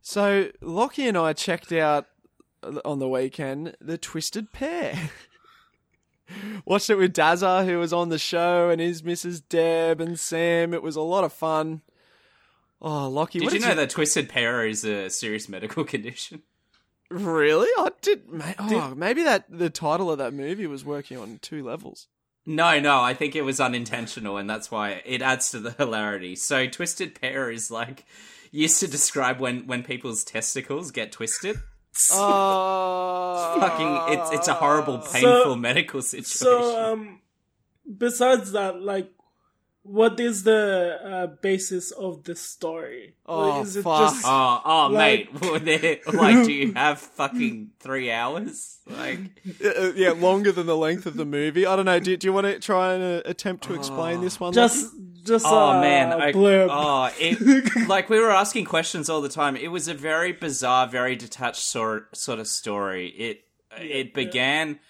So Lockie and I checked out on the weekend The Twisted Pair. Watched it with Dazza, who was on the show, and his Mrs. Deb and Sam. It was a lot of fun. Oh, Lockie, did you know that twisted pair is a serious medical condition? Really? I did. Maybe the title of that movie was working on two levels. No, I think it was unintentional, and that's why it adds to the hilarity. So, twisted pair is like used to describe when people's testicles get twisted. It's a horrible, painful medical situation. So, besides that, like, what is the basis of the story? Oh, is it fuck. just mate. Like, do you have fucking 3 hours? Like, yeah, longer than the length of the movie. I don't know. Do you want to try and attempt to explain this one? just blurb. Like, we were asking questions all the time. It was a very bizarre, very detached sort of story. It began.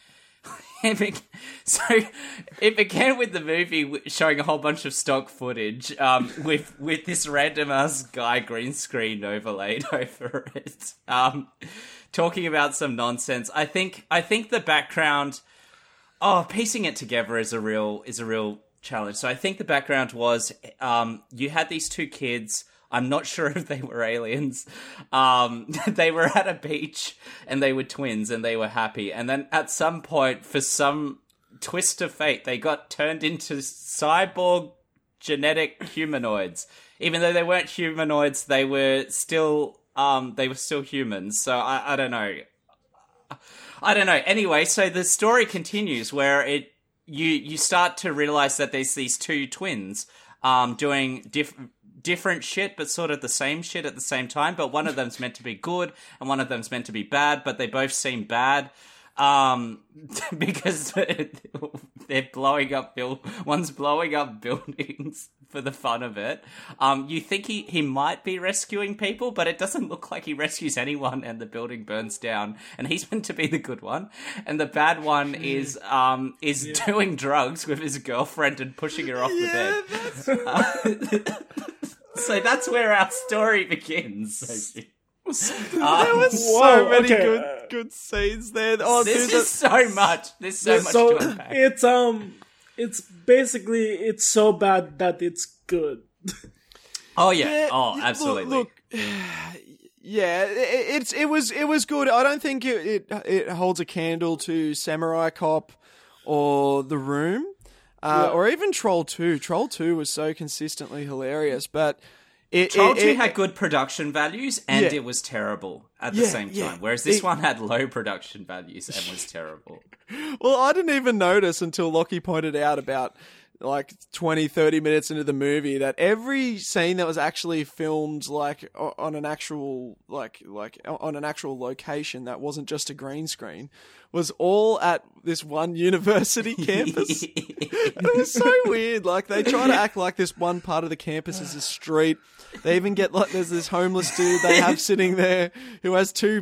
So it began with the movie showing a whole bunch of stock footage with this random ass guy green screen overlaid over it, talking about some nonsense. I think the background, piecing it together is a real challenge. So I think the background was you had these two kids. I'm not sure if they were aliens. They were at a beach and they were twins and they were happy. And then at some point, for some twist of fate, they got turned into cyborg genetic humanoids. Even though they weren't humanoids, they were still humans. So I don't know. Anyway, so the story continues where you start to realize that there's these two twins doing different shit, but sort of the same shit at the same time. But one of them's meant to be good, and one of them's meant to be bad. But they both seem bad because they're blowing up. One's blowing up buildings for the fun of it. You think he might be rescuing people, but it doesn't look like he rescues anyone, and the building burns down. And he's meant to be the good one, and the bad one is doing drugs with his girlfriend and pushing her off the bed. So that's where our story begins. There was so many good scenes there. There's so much to unpack. It's basically it's so bad that it's good. Oh yeah. Absolutely. Look, yeah, it was good. I don't think it holds a candle to Samurai Cop or The Room. Or even Troll 2. Troll 2 was so consistently hilarious, but Troll 2 had good production values and it was terrible at the same time, whereas this one had low production values and was terrible. Well, I didn't even notice until Lockie pointed out about like 20, 30 minutes into the movie that every scene that was actually filmed like on an actual on an actual location that wasn't just a green screen was all at this one university campus. It was so weird. Like they try to act like this one part of the campus is a street. They even get like there's this homeless dude they have sitting there who has two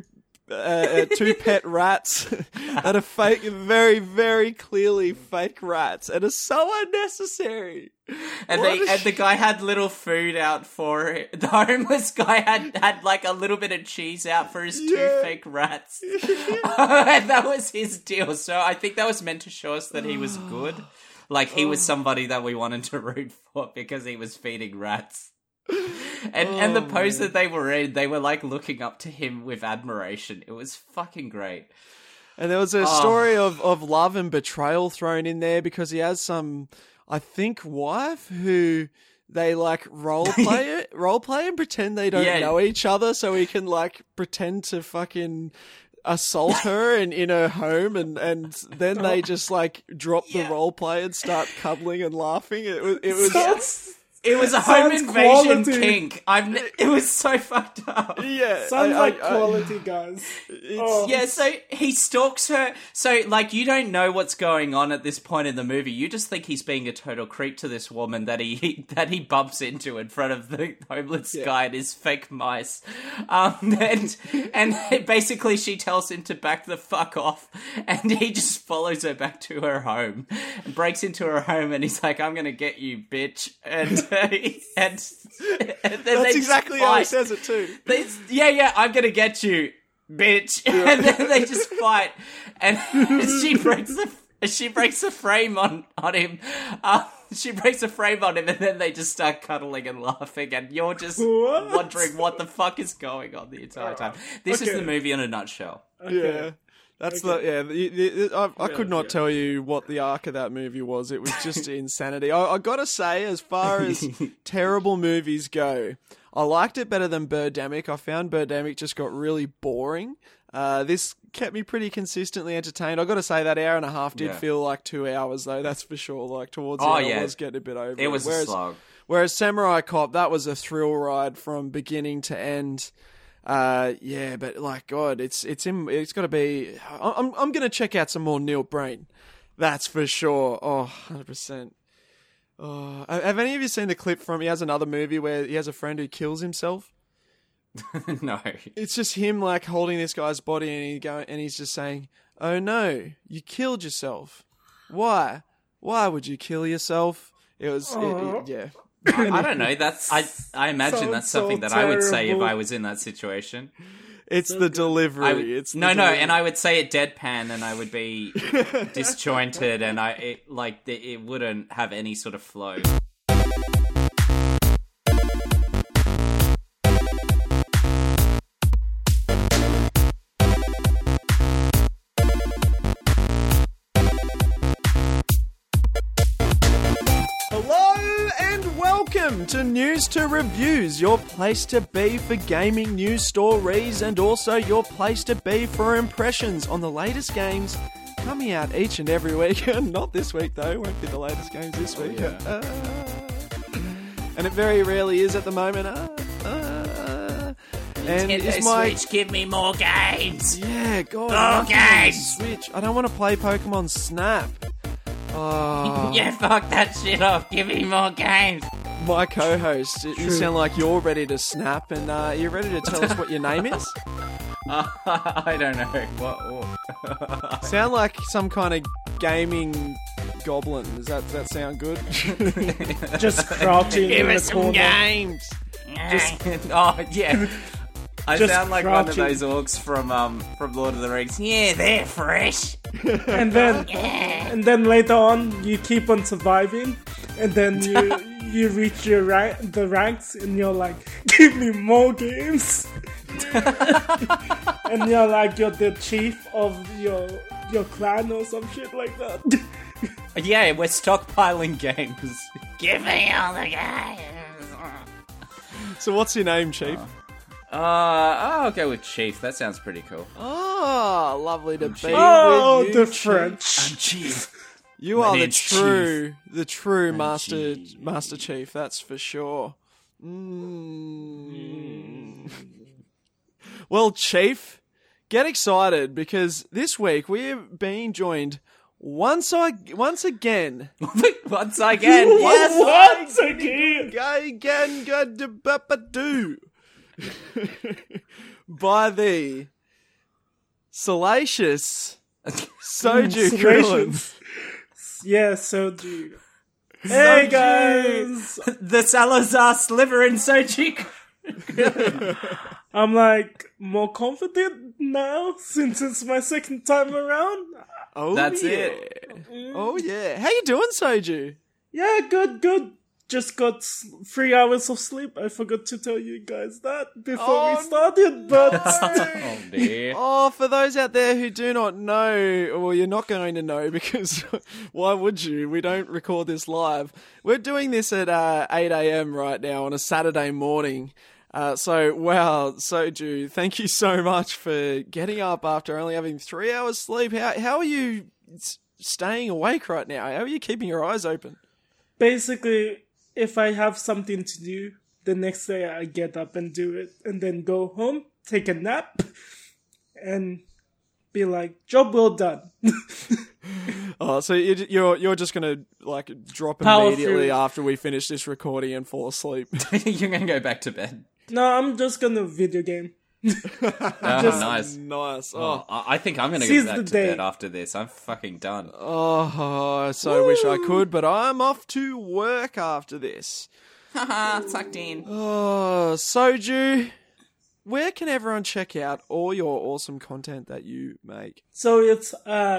pet rats that are fake, very, very clearly fake rats, and are so unnecessary. And the guy had little food out for it. The homeless guy had like a little bit of cheese out for his two fake rats. And that was his deal. So I think that was meant to show us that he was good. Like he was somebody that we wanted to root for because he was feeding rats. And the pose that they were in, they were like looking up to him with admiration. It was fucking great. And there was a story of love and betrayal thrown in there because he has some, I think, wife who they like role play and pretend they don't know each other, so he can like pretend to fucking assault her in her home, and then they just like drop the role play and start cuddling and laughing. It was. It was a home invasion kink. It was so fucked up. Yeah. Sounds like quality, guys. Yeah, so he stalks her. So, like, you don't know what's going on at this point in the movie. You just think he's being a total creep to this woman that he bumps into in front of the homeless guy and his fake mice. And basically she tells him to back the fuck off, and he just follows her back to her home and breaks into her home, and he's like, I'm gonna get you, bitch. And and then That's exactly how he says it too. I'm gonna get you, bitch. And then they just fight, and she breaks the frame on him. She breaks a frame on him, and then they just start cuddling and laughing, and you're just wondering what the fuck is going on the entire time. This is the movie in a nutshell. Yeah. That's I could not tell you what the arc of that movie was. It was just insanity. I gotta say, as far as terrible movies go, I liked it better than Birdemic. I found Birdemic just got really boring. This kept me pretty consistently entertained. I gotta say, that hour and a half did feel like 2 hours, though. That's for sure. Like, towards the end, I was getting a bit over it. It was a slog. Whereas Samurai Cop, that was a thrill ride from beginning to end. But like, God, it's got to be. I'm gonna check out some more Neil Breen. That's for sure. 100%. Oh, have any of you seen the clip from? He has another movie where he has a friend who kills himself. No, it's just him like holding this guy's body, and he's just saying, "Oh no, you killed yourself. Why? Why would you kill yourself?" It was, yeah. I don't know. I imagine that's something that I would say if I was in that situation. It's the delivery. And I would say it deadpan, and I would be disjointed, and it wouldn't have any sort of flow. Welcome to News to Reviews, your place to be for gaming news stories and also your place to be for impressions on the latest games coming out each and every week. Not this week, though. Won't be the latest games this week. And it very rarely is at the moment. And Nintendo Switch, give me more games. Yeah, God. More games. Switch. I don't want to play Pokemon Snap. Oh. Yeah, fuck that shit off. Give me more games. My co-host, you sound like you're ready to snap, and you're ready to tell us what your name is? I don't know. What? Sound like some kind of gaming goblin. Does that sound good? Just crouching in the corner. Games. Yeah. I sound like one of those orcs from Lord of the Rings. Yeah, they're fresh. And then later on, you keep on surviving, and then you reach the ranks, and you're like, give me more games. And you're like, you're the chief of your clan or some shit like that. Yeah, we're stockpiling games. Give me all the games. So what's your name, Chief? I'll go with Chief. That sounds pretty cool. Oh, lovely to be with you, the Chief. French. I'm Chief. You are the true Master Chief, that's for sure. Well, Chief, get excited because this week we're being joined once again. Once again. Once again. By the salacious Soju Krillin. Yeah, Soju. Hey guys! The Salazar Slytherin Soju. I'm like more confident now since it's my second time around. Oh, that's yeah. it. Oh yeah. How you doing, Soju? Yeah, good. Just got 3 hours of sleep. I forgot to tell you guys that before we started, but... Oh, dear. Oh, for those out there who do not know, well, you're not going to know because why would you? We don't record this live. We're doing this at 8 a.m. right now on a Saturday morning. Soju, thank you so much for getting up after only having 3 hours sleep. How are you staying awake right now? How are you keeping your eyes open? Basically, if I have something to do, the next day I get up and do it, and then go home, take a nap, and be like, job well done. Oh, so you're just gonna like drop Power immediately through. after we finish this recording and fall asleep? You're going to go back to bed. No, I'm just gonna video game. Nice. Nice. Oh, I think I'm going to Seize go the back to day. bed after this. I'm fucking done. Oh, I so wish I could, but I'm off to work after this. Haha, sucked in. Oh, Soju, where can everyone check out all your awesome content that you make? So it's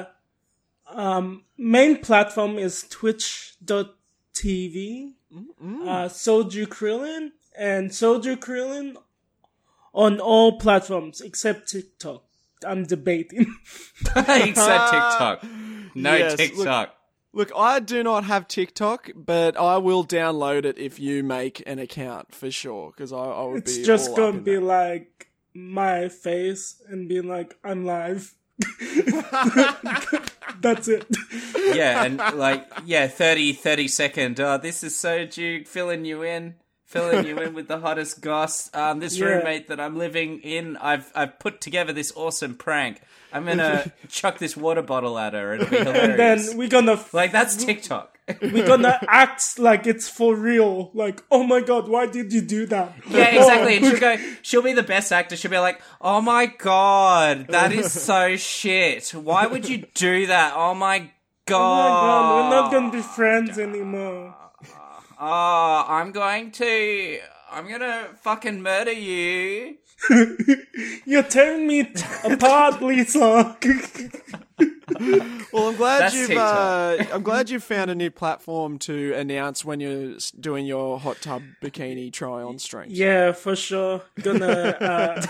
main platform is twitch.tv. Soju Krillin, and Soju Krillin on all platforms except TikTok. I'm debating. Except TikTok. No Yes, TikTok. Look, I do not have TikTok, but I will download it if you make an account for sure, because I would It's be just all gonna up in be that. like my face and being like, I'm live. That's it. Yeah, and 30 second. This is Soju filling you in with the hottest goss. This Yeah. roommate that I'm living in, I've put together this awesome prank. I'm gonna chuck this water bottle at her. It'll be hilarious. Then we're gonna Like, that's TikTok. we're gonna act like it's for real. Like, oh my god, why did you do that? Yeah, exactly. And she'll be the best actor. She'll be like, oh my god, that is so shit. Why would you do that? Oh my Oh my god. god, we're not gonna be friends anymore. Oh, I'm gonna fucking murder you. You're tearing me apart, Lisa. Well, That's I'm glad you've found a new platform to announce when you're doing your hot tub bikini try on streams. Yeah, for sure. Gonna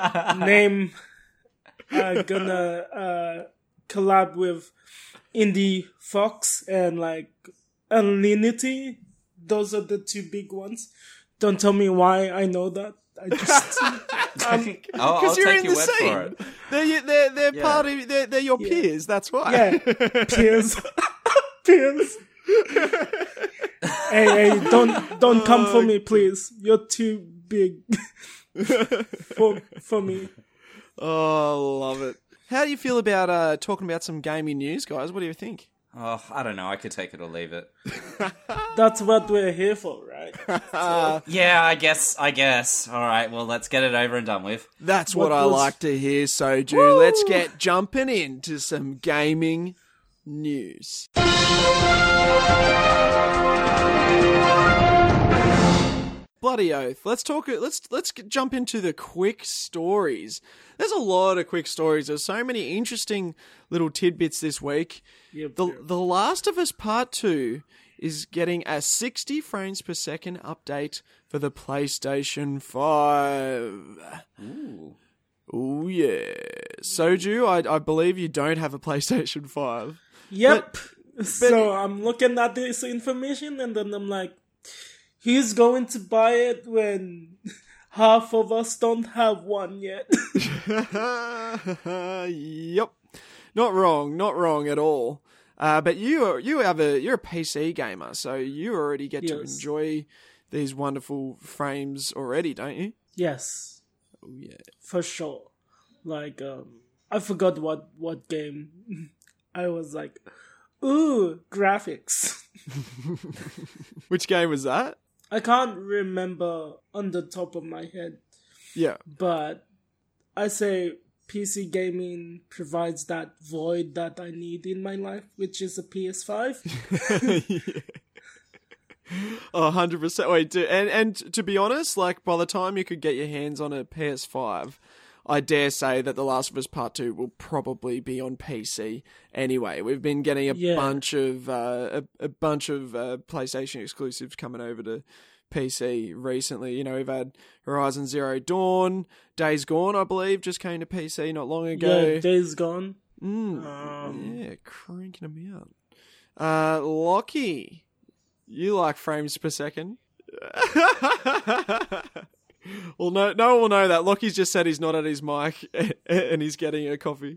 collab with Indie Fox and like Alinity. Those are the two big ones. Don't tell me why I know that. I just I'll you're take in your the word scene. for it. They're part of they're your peers. That's why. yeah, peers, peers. Hey, don't come for me, please. You're too big for me. Oh, love it. How do you feel about talking about some gaming news, guys? What do you think? Oh, I don't know. I could take it or leave it. That's what we're here for, right? Yeah, I guess. All right, well, let's get it over and done with. That's what I was- like to hear, Soju. Let's get jumping into some gaming news. Bloody oath. Let's jump into the quick stories. There's a lot of quick stories. There's so many interesting little tidbits this week. Yep, The Last of Us Part 2 is getting a 60 frames per second update for the PlayStation 5. Ooh, yeah. Soju, I believe you don't have a PlayStation 5. Yep. So I'm looking at this information and then I'm like, who's going to buy it when half of us don't have one yet? Yep. Not wrong at all. But you're a PC gamer, so you already get to Yes. enjoy these wonderful frames already, don't you? Yes, Oh yeah. for sure. Like, I forgot what game. I was like, ooh, graphics. Which game was that? I can't remember on the top of my head, Yeah. but I say PC gaming provides that void that I need in my life, which is a PS5. Oh, 100%. Wait, and to be honest, like, by the time you could get your hands on a PS5, I dare say that The Last of Us Part 2 will probably be on PC anyway. We've been getting a bunch of PlayStation exclusives coming over to PC recently. You know, we've had Horizon Zero Dawn, Days Gone, I believe, just came to PC not long ago. Yeah, Days Gone. Yeah, cranking them out. Lockie, you like frames per second? Well, no one will know that. Lockie's just said he's not at his mic and he's getting a coffee.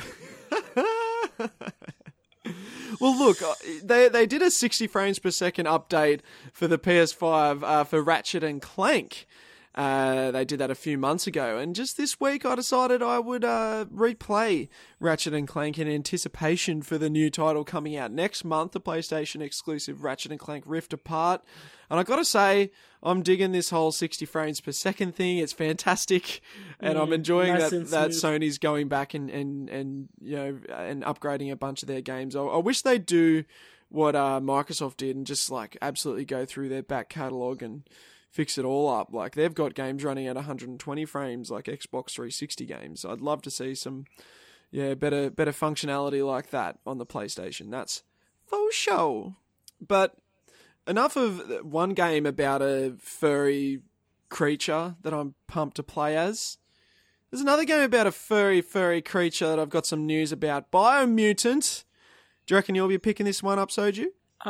Well, look, they did a 60 frames per second update for the PS5 for Ratchet and Clank. They did that a few months ago, and just this week I decided I would replay Ratchet and Clank in anticipation for the new title coming out next month, the PlayStation exclusive Ratchet and Clank Rift Apart. And I gotta say, I'm digging this whole 60 frames per second thing. It's fantastic, and I'm enjoying nice that and smooth. Sony's going back and you know and upgrading a bunch of their games. I wish they'd do Microsoft did and just like absolutely go through their back catalogue and fix it all up. Like they've got games running at 120 frames like Xbox 360 games. I'd love to see some better functionality like that on the PlayStation. That's for sure. But enough of one game about a furry creature that I'm pumped to play as. There's another game about a furry creature that I've got some news about. Biomutant. Do you reckon you'll be picking this one up, Soju?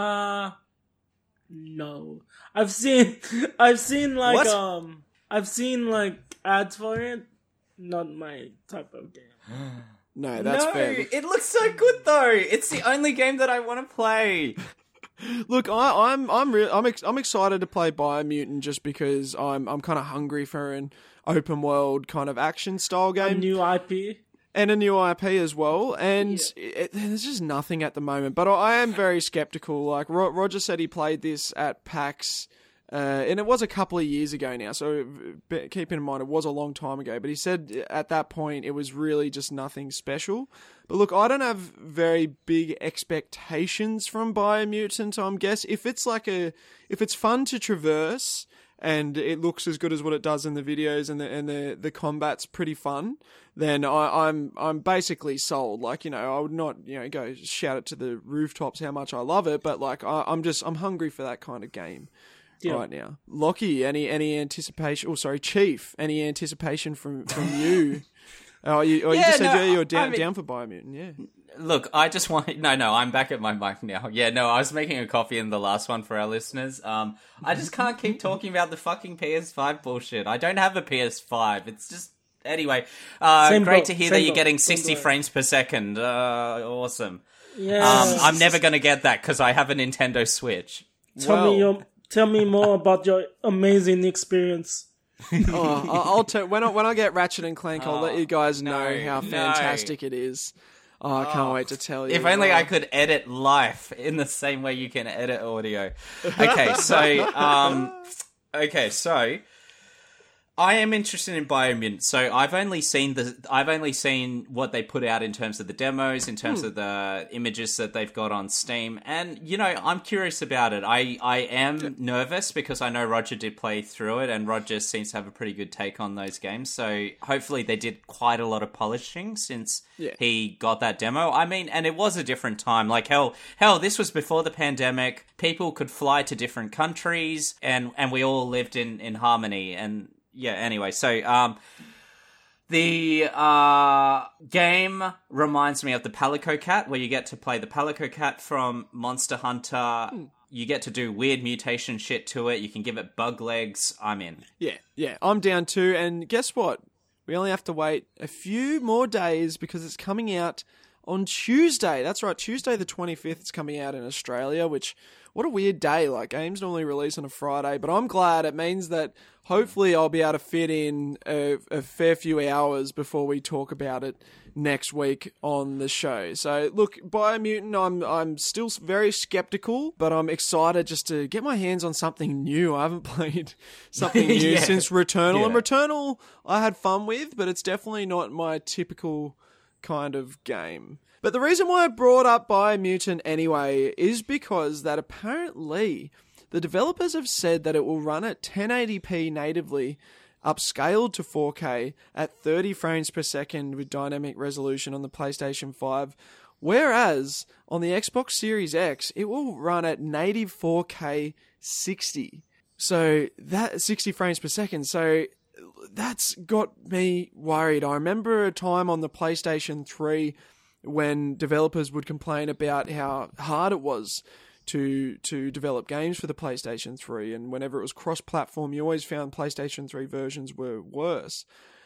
No. I've seen like What? I've seen like ads for it. Not my type of game. No, that's fair. It looks so good though. It's the only game that I want to play. Look, I'm excited to play Biomutant just because I'm kind of hungry for an open world kind of action style game. A new IP. And a new IP as well, and there's just nothing at the moment. But I am very skeptical. Like Roger said, he played this at PAX, and it was a couple of years ago now. So keep in mind, it was a long time ago. But he said at that point it was really just nothing special. But look, I don't have very big expectations from Biomutant. I guess if it's fun to traverse and it looks as good as what it does in the videos and the combat's pretty fun, then I'm basically sold. Like, I would not, go shout it to the rooftops how much I love it, but like I'm hungry for that kind of game right now. Lockie, any anticipation? Oh, sorry, Chief, any anticipation from you? You just said you're down for Biomutant, yeah. Look, I just want... No, I'm back at my mic now. Yeah, no, I was making a coffee in the last one for our listeners. I just can't keep talking about the fucking PS5 bullshit. I don't have a PS5. It's just... Anyway, great to hear that you're getting 60 frames per second. Awesome. Yes. I'm never going to get that because I have a Nintendo Switch. Tell me more about your amazing experience. I'll tell when I get Ratchet and Clank, I'll let you guys know how fantastic it is. I can't wait to tell you. If only I could edit live in the same way you can edit audio. Okay, so I am interested in Biomutant. So I've only seen what they put out in terms of the demos, in terms of the images that they've got on Steam, and I'm curious about it. I am nervous because I know Roger did play through it, and Roger seems to have a pretty good take on those games. So hopefully they did quite a lot of polishing since he got that demo. I mean, and it was a different time. Like hell, this was before the pandemic. People could fly to different countries, and we all lived in harmony. And yeah, anyway, so the game reminds me of the Palico Cat, where you get to play the Palico Cat from Monster Hunter. You get to do weird mutation shit to it. You can give it bug legs. I'm in. Yeah, I'm down too. And guess what? We only have to wait a few more days because it's coming out on Tuesday. That's right, Tuesday the 25th. It's coming out in Australia, which... What a weird day. Like, games normally release on a Friday, but I'm glad. It means that hopefully I'll be able to fit in a fair few hours before we talk about it next week on the show. So, look, Biomutant, I'm still very skeptical, but I'm excited just to get my hands on something new. I haven't played something new since Returnal. Yeah. And Returnal I had fun with, but it's definitely not my typical kind of game. But the reason why I brought up Biomutant anyway is because that apparently the developers have said that it will run at 1080p natively, upscaled to 4K at 30 frames per second with dynamic resolution on the PlayStation 5, whereas on the Xbox Series X, it will run at native 4K 60. So that 60 frames per second. So that's got me worried. I remember a time on the PlayStation 3 when developers would complain about how hard it was to develop games for the PlayStation 3, and whenever it was cross-platform, you always found PlayStation 3 versions were worse.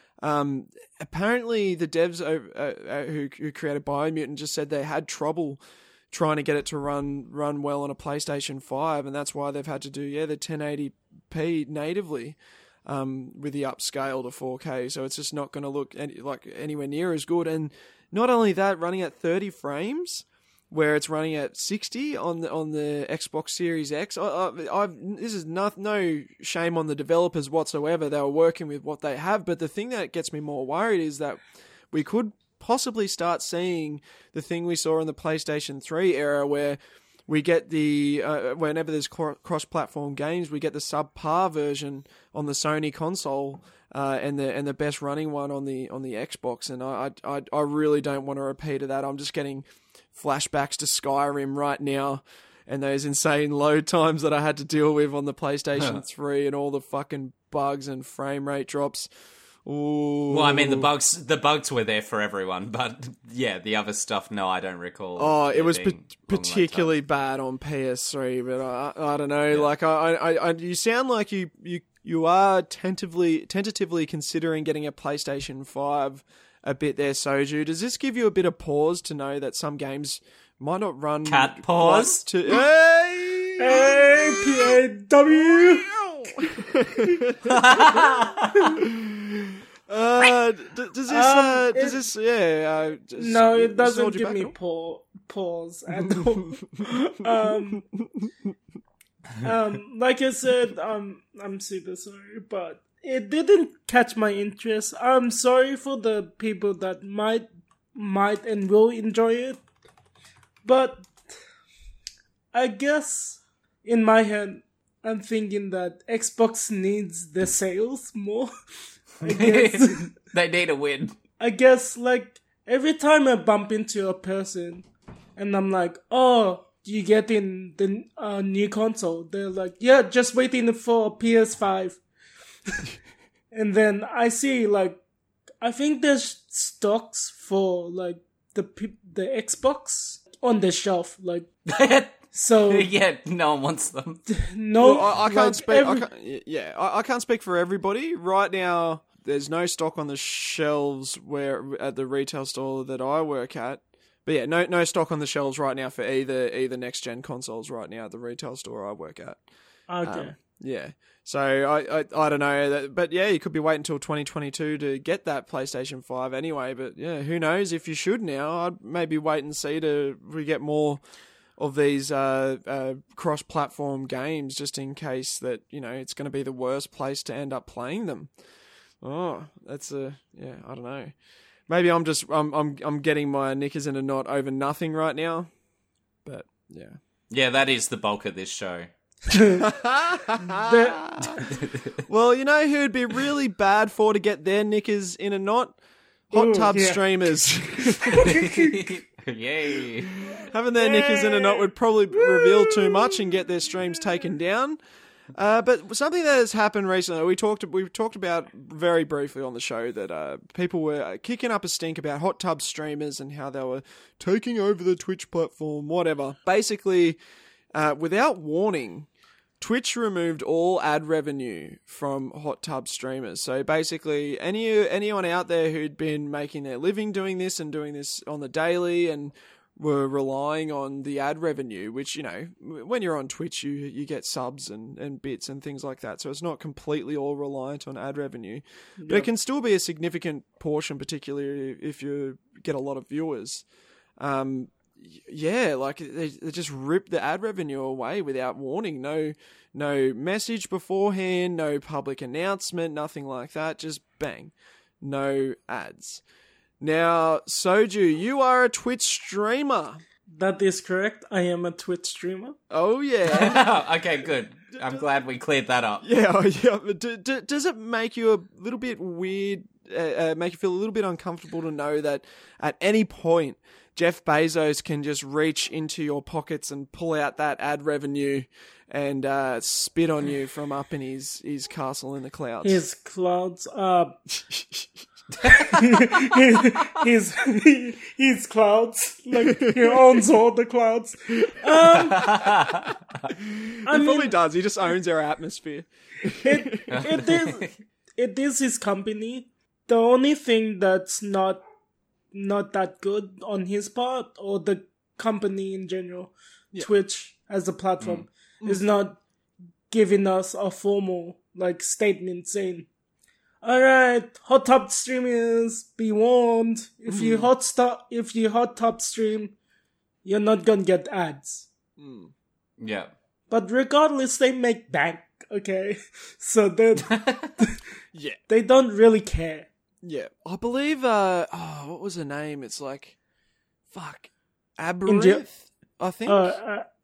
Apparently, the devs who created Biomutant just said they had trouble trying to get it to run well on a PlayStation 5, and that's why they've had to do the 1080p natively with the upscale to 4K, so it's just not going to look like anywhere near as good. And not only that, running at 30 frames, where it's running at 60 on the Xbox Series X. This is no shame on the developers whatsoever. They were working with what they have, but the thing that gets me more worried is that we could possibly start seeing the thing we saw in the PlayStation 3 era, where we get the whenever there's cross-platform games, we get the subpar version on the Sony console, and the best running one on the Xbox. And I really don't want to repeat of that. I'm just getting flashbacks to Skyrim right now, and those insane load times that I had to deal with on the PlayStation 3, and all the fucking bugs and frame rate drops. Ooh. Well, I mean, the bugs were there for everyone, but yeah, the other stuff, no, I don't recall. Oh, it was particularly bad on PS3, but I don't know. Yeah. Like, I you sound like you are tentatively considering getting a PlayStation 5 a bit there, Soju. Does this give you a bit of pause to know that some games might not run? Cat pause. Hey, PAW. Does this? Yeah. No, it doesn't give me pause at all. Like I said, I'm super sorry, but it didn't catch my interest. I'm sorry for the people that might and will enjoy it, but I guess in my head, I'm thinking that Xbox needs the sales more. I guess they need a win. I guess, like, every time I bump into a person and I'm like, oh, you getting the new console? They're like, yeah, just waiting for PS5. And then I see, like, I think there's stocks for, like, the Xbox on the shelf, like. So yeah, no one wants them. No, well, I can't speak. I can't speak for everybody right now. There's no stock on the shelves at the retail store that I work at. But yeah, no stock on the shelves right now for either next gen consoles right now at the retail store I work at. Okay. Yeah. So I don't know, but yeah, you could be waiting until 2022 to get that PlayStation 5 anyway. But yeah, who knows if you should now? I'd maybe wait and see to we get more of these cross-platform games, just in case that, you know, it's going to be the worst place to end up playing them. Oh, that's I don't know. Maybe I'm getting my knickers in a knot over nothing right now. But yeah. Yeah, that is the bulk of this show. Well, you know who'd be really bad for to get their knickers in a knot? Hot tub streamers. Yay. Having their knickers in a knot would probably reveal too much and get their streams taken down. But something that has happened recently, we talked about very briefly on the show that people were kicking up a stink about hot tub streamers and how they were taking over the Twitch platform, whatever. Basically, without warning, Twitch removed all ad revenue from hot tub streamers. So basically, anyone out there who'd been making their living doing this and doing this on the daily and were relying on the ad revenue, which, you know, when you're on Twitch, you get subs and bits and things like that. So it's not completely all reliant on ad revenue. Yep. But it can still be a significant portion, particularly if you get a lot of viewers. Yeah, like they just rip the ad revenue away without warning. No message beforehand, no public announcement, nothing like that. Just bang, no ads. Now, Soju, you are a Twitch streamer. That is correct. I am a Twitch streamer. Oh yeah. Okay, good. I'm glad we cleared that up. Yeah, yeah. Does it make you a little bit weird? Make you feel a little bit uncomfortable to know that at any point Jeff Bezos can just reach into your pockets and pull out that ad revenue and spit on you from up in his castle in the clouds? His clouds his clouds, like he owns all the clouds. He probably does. He just owns our atmosphere. It is his company. The only thing that's not that good on his part, or the company in general, Twitch as a platform, is not giving us a formal statement saying, alright, hot tub streamers, be warned. If you hot tub stream, you're not gonna get ads. Yeah. But regardless, they make bank, okay? So yeah, they don't really care. Yeah. I believe, what was her name? It's Aberynth, I think.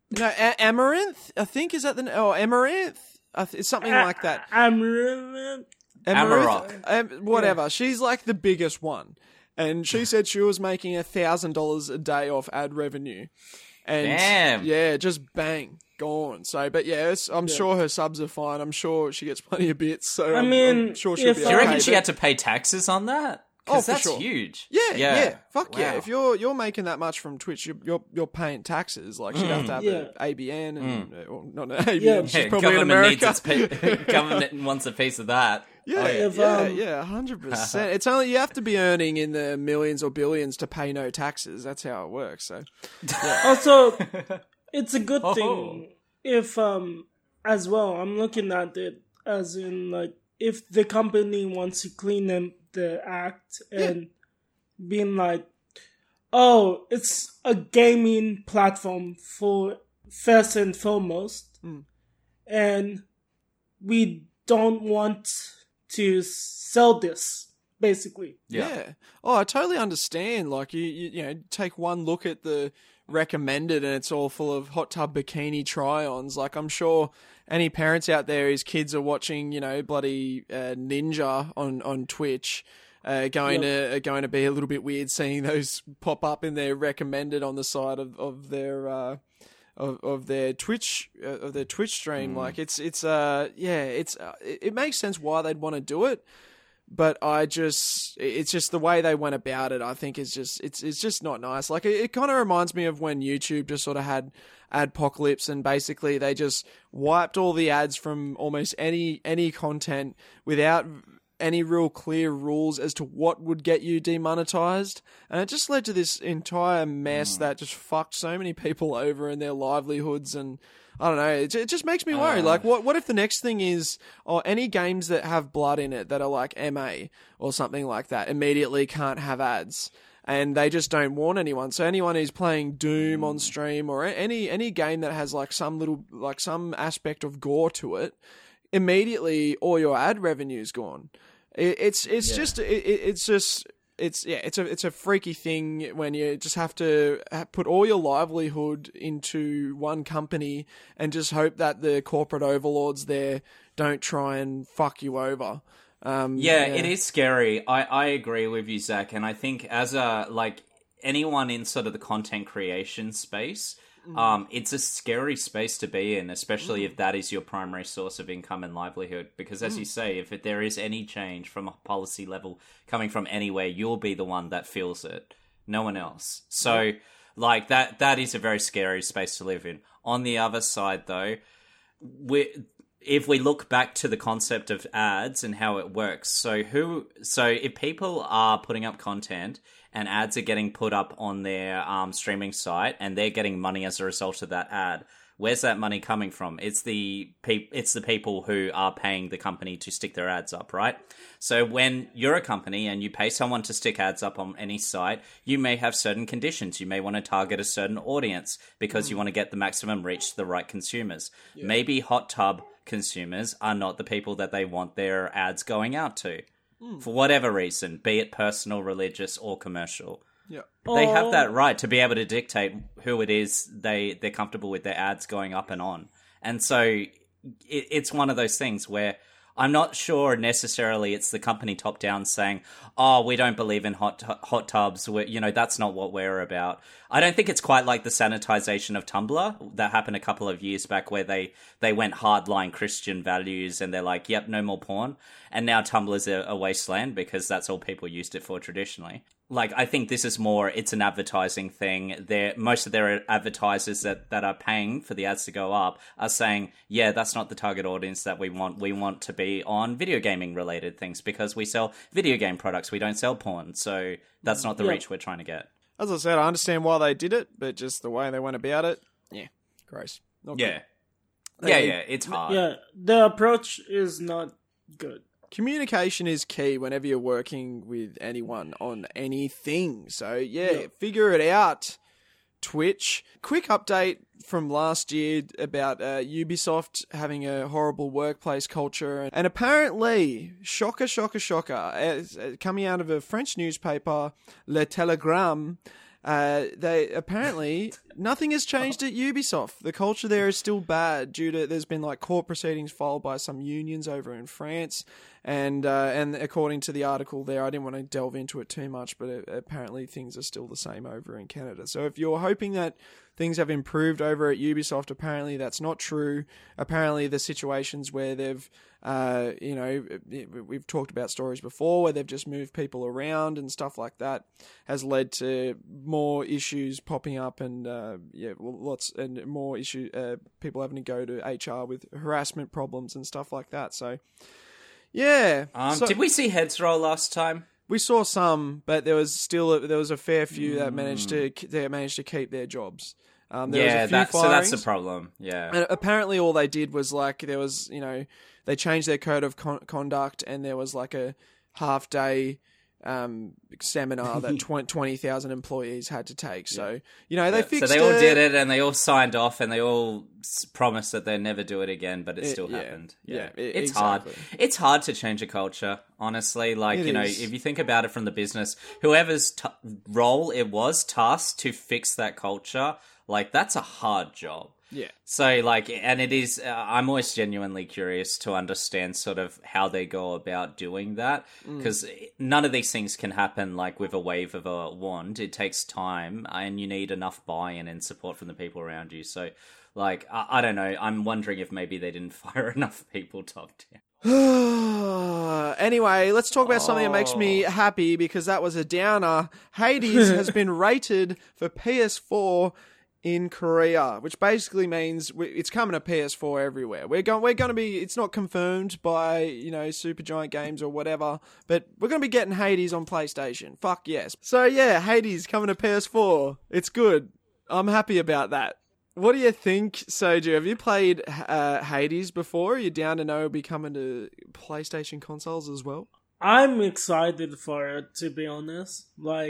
No, Amaranth, I think, is that Amaranth? It's something like that. Amaranth. Amarok. Whatever. Yeah. She's like the biggest one. And she said she was making $1,000 a day off ad revenue. And Damn. yeah, just bang, gone. So, but yeah, I'm sure her subs are fine. I'm sure she gets plenty of bits. So I'm sure she'll if- be Do you okay. reckon she But- had to pay taxes on that? Oh, Because for that's sure. huge. Yeah. Fuck yeah. Wow. If you're making that much from Twitch, you're paying taxes. Like she'd have to have an ABN and or not an ABN. Yeah. She's Yeah, probably in government America. government wants a piece of that. Yeah, If, yeah, 100%. It's only you have to be earning in the millions or billions to pay no taxes. That's how it works. So Also, it's a good Oh. thing if, as well, I'm looking at it as in, like, if the company wants to clean them, the act and being like, oh, it's a gaming platform for first and foremost, and we don't want to sell this, basically. yeah. Oh, I totally understand. Like you know, take one look at the recommended, and it's all full of hot tub bikini try-ons. Like I'm sure any parents out there whose kids are watching, you know, bloody Ninja on Twitch. Going to be a little bit weird seeing those pop up in their recommended on the side of their Twitch stream. Like it makes sense why they'd want to do it, but it's just the way they went about it. I think is just it's just not nice. Like it kind of reminds me of when YouTube just sort of had Adpocalypse, and basically they just wiped all the ads from almost any content without any real clear rules as to what would get you demonetized, and it just led to this entire mess that just fucked so many people over and their livelihoods. And I don't know, it just makes me worry. Like, what if the next thing is, any games that have blood in it that are like MA or something like that immediately can't have ads, and they just don't warn anyone. So anyone who's playing Doom on stream or any game that has like some aspect of gore to it, immediately all your ad revenue's gone. It's a freaky thing when you just have to put all your livelihood into one company and just hope that the corporate overlords there don't try and fuck you over. It is scary. I agree with you, Zach, and I think as anyone in sort of the content creation space, it's a scary space to be in, especially if that is your primary source of income and livelihood. Because as you say, if there is any change from a policy level coming from anywhere, you'll be the one that feels it, no one else. So, like, that is a very scary space to live in. On the other side, though, if we look back to the concept of ads and how it works, so if people are putting up content and ads are getting put up on their streaming site, and they're getting money as a result of that ad, where's that money coming from? It's the people who are paying the company to stick their ads up, right? So when you're a company and you pay someone to stick ads up on any site, you may have certain conditions. You may want to target a certain audience because you want to get the maximum reach to the right consumers. Yeah. Maybe hot tub consumers are not the people that they want their ads going out to. For whatever reason, be it personal, religious, or commercial. Yeah. They have that right to be able to dictate who it is they're comfortable with their ads going up and on. And so it's one of those things where I'm not sure necessarily it's the company top down saying, oh, we don't believe in hot tubs. That's not what we're about. I don't think it's quite like the sanitization of Tumblr that happened a couple of years back where they went hardline Christian values and they're like, yep, no more porn. And now Tumblr's a wasteland because that's all people used it for traditionally. Like, I think this is more, it's an advertising thing. Most of their advertisers that are paying for the ads to go up are saying, yeah, that's not the target audience that we want. We want to be on video gaming related things because we sell video game products. We don't sell porn. So that's not the reach we're trying to get. As I said, I understand why they did it, but just the way they went about it, gross. Not good. It's hard. Yeah, the approach is not good. Communication is key whenever you're working with anyone on anything. So, figure it out, Twitch. Quick update from last year about Ubisoft having a horrible workplace culture. And apparently, shocker, coming out of a French newspaper, Le Telegramme, they apparently nothing has changed at Ubisoft. The culture there is still bad due to there's been like court proceedings filed by some unions over in France, and according to the article there, I didn't want to delve into it too much, but apparently things are still the same over in Canada. So if you're hoping that things have improved over at Ubisoft, apparently that's not true. Apparently the situations where they've we've talked about stories before where they've just moved people around and stuff like that has led to more issues popping up and lots and more issue people having to go to HR with harassment problems and stuff like that. So yeah. Did we see heads roll last time? We saw some, but there was a fair few that managed to keep their jobs. So that's the problem. Yeah. And apparently, all they did was they changed their code of conduct, and there was like a half-day seminar that 20,000 employees had to take. So they fixed. So they all did it, and they all signed off, and they all promised that they'd never do it again. But it still happened. Yeah, it's exactly. hard. It's hard to change a culture, honestly. Like if you think about it from the business, whoever's role it was tasked to fix that culture, like that's a hard job. Yeah. So, and it is, I'm always genuinely curious to understand sort of how they go about doing that, because none of these things can happen, with a wave of a wand. It takes time, and you need enough buy-in and support from the people around you. So, I don't know, I'm wondering if maybe they didn't fire enough people top down. Anyway, let's talk about something that makes me happy, because that was a downer. Hades has been rated for PS4 in Korea, which basically means it's coming to PS4 everywhere. We're going to be. It's not confirmed by Supergiant Games or whatever, but we're going to be getting Hades on PlayStation. Fuck yes. So yeah, Hades coming to PS4. It's good. I'm happy about that. What do you think, Soju? Have you played Hades before? Are you down to know it'll be coming to PlayStation consoles as well? I'm excited for it, to be honest.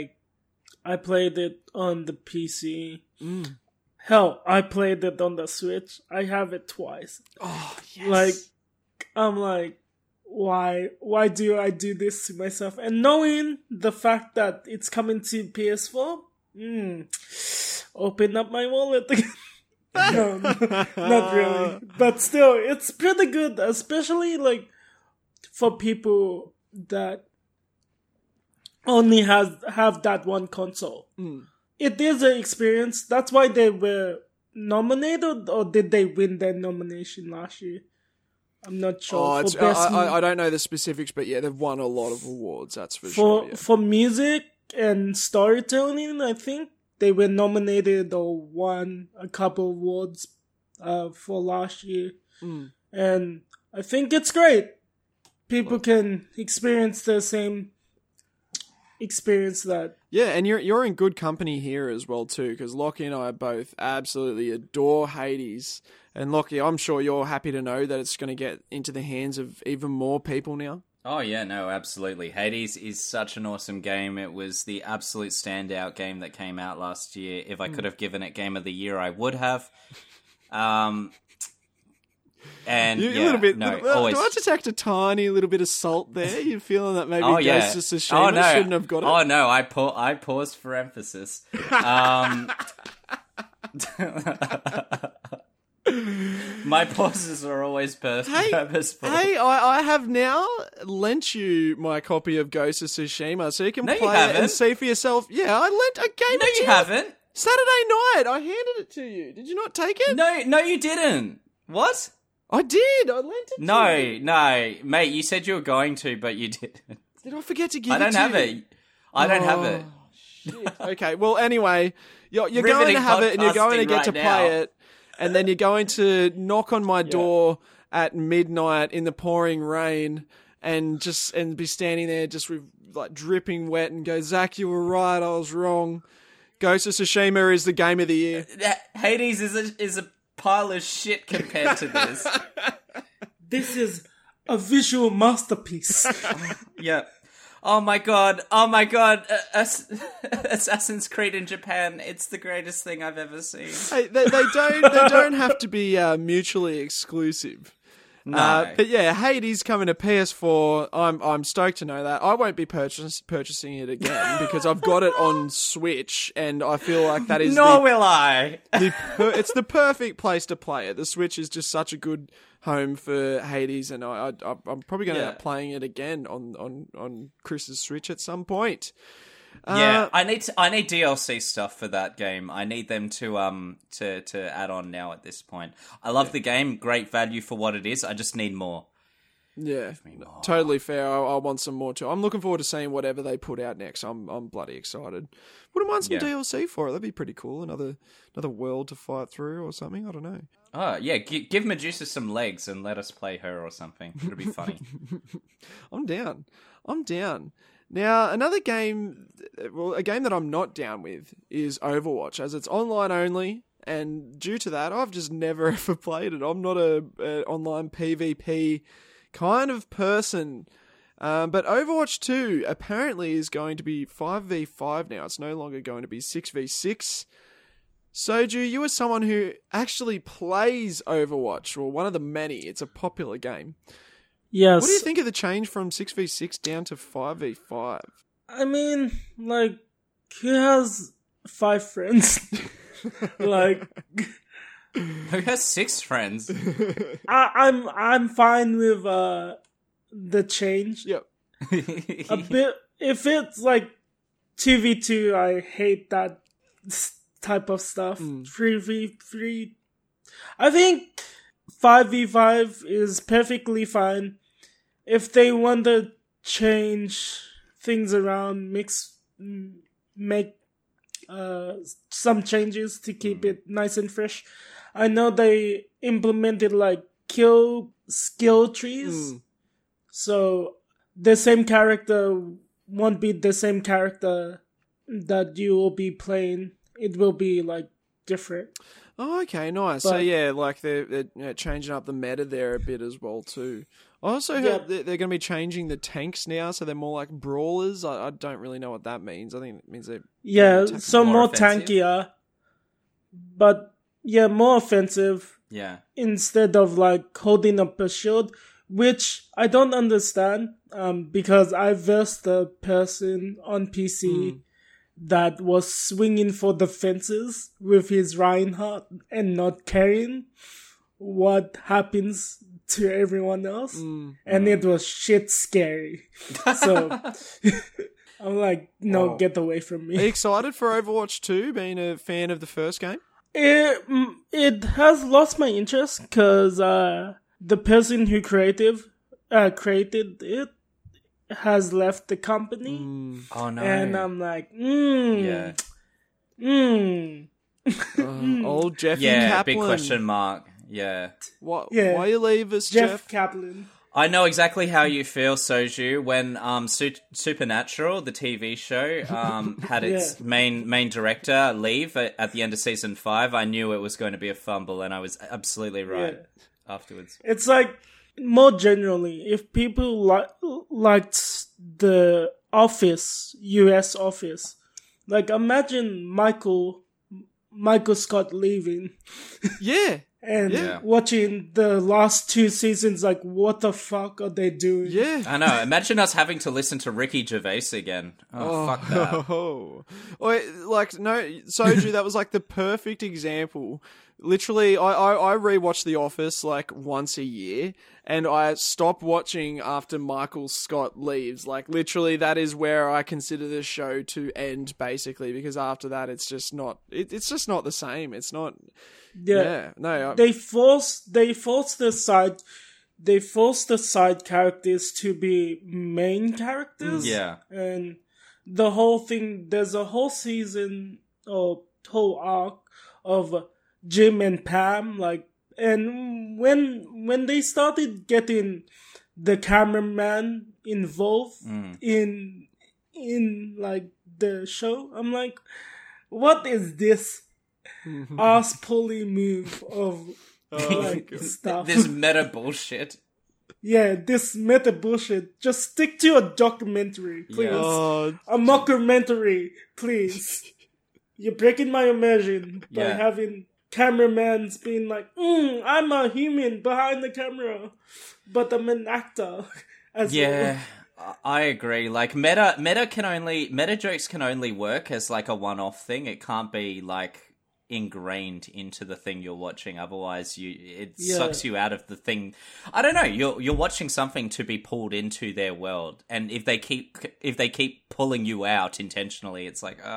I played it on the PC. Hell, I played it on the Switch. I have it twice. Oh, yes. I'm like, why do I do this to myself? And knowing the fact that it's coming to PS4, open up my wallet again. No, not really. But still, it's pretty good, especially for people that only have that one console. It is an experience. That's why they were nominated, or did they win their nomination last year? I'm not sure. I don't know the specifics, but yeah, they've won a lot of awards, that's for sure. Yeah. For music and storytelling, I think they were nominated or won a couple awards for last year. And I think it's great. People can experience the same experience that. Yeah, and you're in good company here as well too, because Lockie and I both absolutely adore Hades. And Lockie, I'm sure you're happy to know that it's going to get into the hands of even more people now. Oh yeah, no, absolutely. Hades is such an awesome game. It was the absolute standout game that came out last year. If I could have given it Game of the Year, I would have. And a little bit. Always. Do I detect a tiny little bit of salt there? You're feeling that maybe Ghost of Tsushima shouldn't have got it? Oh no, I paused for emphasis. My pauses are always purposeful. Hey, I have now lent you my copy of Ghost of Tsushima, so you can play it and see for yourself. Yeah, I gave it to you. No, you haven't. Saturday night, I handed it to you. Did you not take it? No, you didn't. What? I did. I lent it to you. No, mate. You said you were going to, but you didn't. Did I forget to give it to you? I don't have it. Shit. Okay. Well, anyway, you're going to have it, and you're going to get to play it, and then you're going to knock on my door at midnight in the pouring rain, and be standing there just with dripping wet, and go, Zach, you were right. I was wrong. Ghost of Tsushima is the game of the year. Hades is a pile of shit compared to this. This is a visual masterpiece. Yeah. Oh my god. Assassin's Creed in Japan. It's the greatest thing I've ever seen. Hey, they don't have to be mutually exclusive. No. But yeah, Hades coming to PS4. I'm stoked to know that. I won't be purchasing it again because I've got it on Switch, and I feel like that is Nor will I. it's the perfect place to play it. The Switch is just such a good home for Hades, and I'm probably going to end up playing it again on Chris's Switch at some point. Yeah, I need DLC stuff for that game. I need them to add on now at this point. I love the game, great value for what it is. I just need more. Yeah, totally fair. I want some more too. I'm looking forward to seeing whatever they put out next. I'm bloody excited. Wouldn't mind some DLC for it. That'd be pretty cool. Another world to fight through or something. I don't know. Oh yeah, give Medusa some legs and let us play her or something. It'll be funny. I'm down. Now, another game, a game that I'm not down with is Overwatch, as it's online only, and due to that, I've just never ever played it. I'm not a online PvP kind of person. But Overwatch 2 apparently is going to be 5v5 now. It's no longer going to be 6v6. Soju, you are someone who actually plays Overwatch, or one of the many. It's a popular game. Yes. What do you think of the change from 6v6 down to 5v5? I mean, like, he has 5 friends. Like, Who has 6 friends? I'm fine with the change. Yep. A bit. If it's like 2v2, I hate that type of stuff. 3v3, I think 5v5 is perfectly fine. If they want to change things around, make some changes to keep it nice and fresh. I know they implemented like kill skill trees, so the same character won't be the same character that you will be playing. It will be like different. Oh, okay, nice. So yeah, like they're changing up the meta there a bit as well too. I also heard they're going to be changing the tanks now, so they're more like brawlers. I don't really know what that means. I think it means they're so more offensive. tankier, but more offensive. Yeah. Instead of like holding up a shield, which I don't understand. Because I versed a person on PC that was swinging for the fences with his Reinhardt and not caring what happens to everyone else. And it was shit scary. So I'm like, no, get away from Are you me. excited for Overwatch 2, being a fan of the first game? It has lost my interest because the person who created it has left the company. Oh no. And I'm like, Old Jeffy Yeah, Kaplan. big question mark. Yeah. Why you leave us, Jeff Jeff? Kaplan. I know exactly how you feel, Soju, when Supernatural, the TV show, had its main director leave at the end of season 5. I knew it was going to be a fumble, and I was absolutely right afterwards. It's like, more generally, if people liked the Office, US Office, like imagine Michael Scott leaving. Yeah. And watching the last 2 seasons, like, what the fuck are they doing? Yeah. I know. Imagine us having to listen to Ricky Gervais again. Oh, fuck that. Soju, that was like the perfect example. Literally, I rewatch The Office like once a year, and I stop watching after Michael Scott leaves. Like, literally, that is where I consider the show to end, basically, because after that, it's just not. It's just not the same. It's not. Yeah. No. They force the side characters to be main characters. Yeah. And the whole thing, there's a whole season or whole arc of Jim and Pam, like, and when they started getting the cameraman involved in like the show, I'm like, what is this ass pulling move of stuff? This meta bullshit. Yeah, this meta bullshit. Just stick to a documentary, please. Yeah. A mockumentary, please. You're breaking my immersion by having cameraman's being like, I'm a human behind the camera, but I'm an actor as well. I agree. Like meta jokes can only work as like a one-off thing. It can't be like ingrained into the thing you're watching. Otherwise, it sucks you out of the thing. I don't know. You're watching something to be pulled into their world, and if they keep pulling you out intentionally, it's like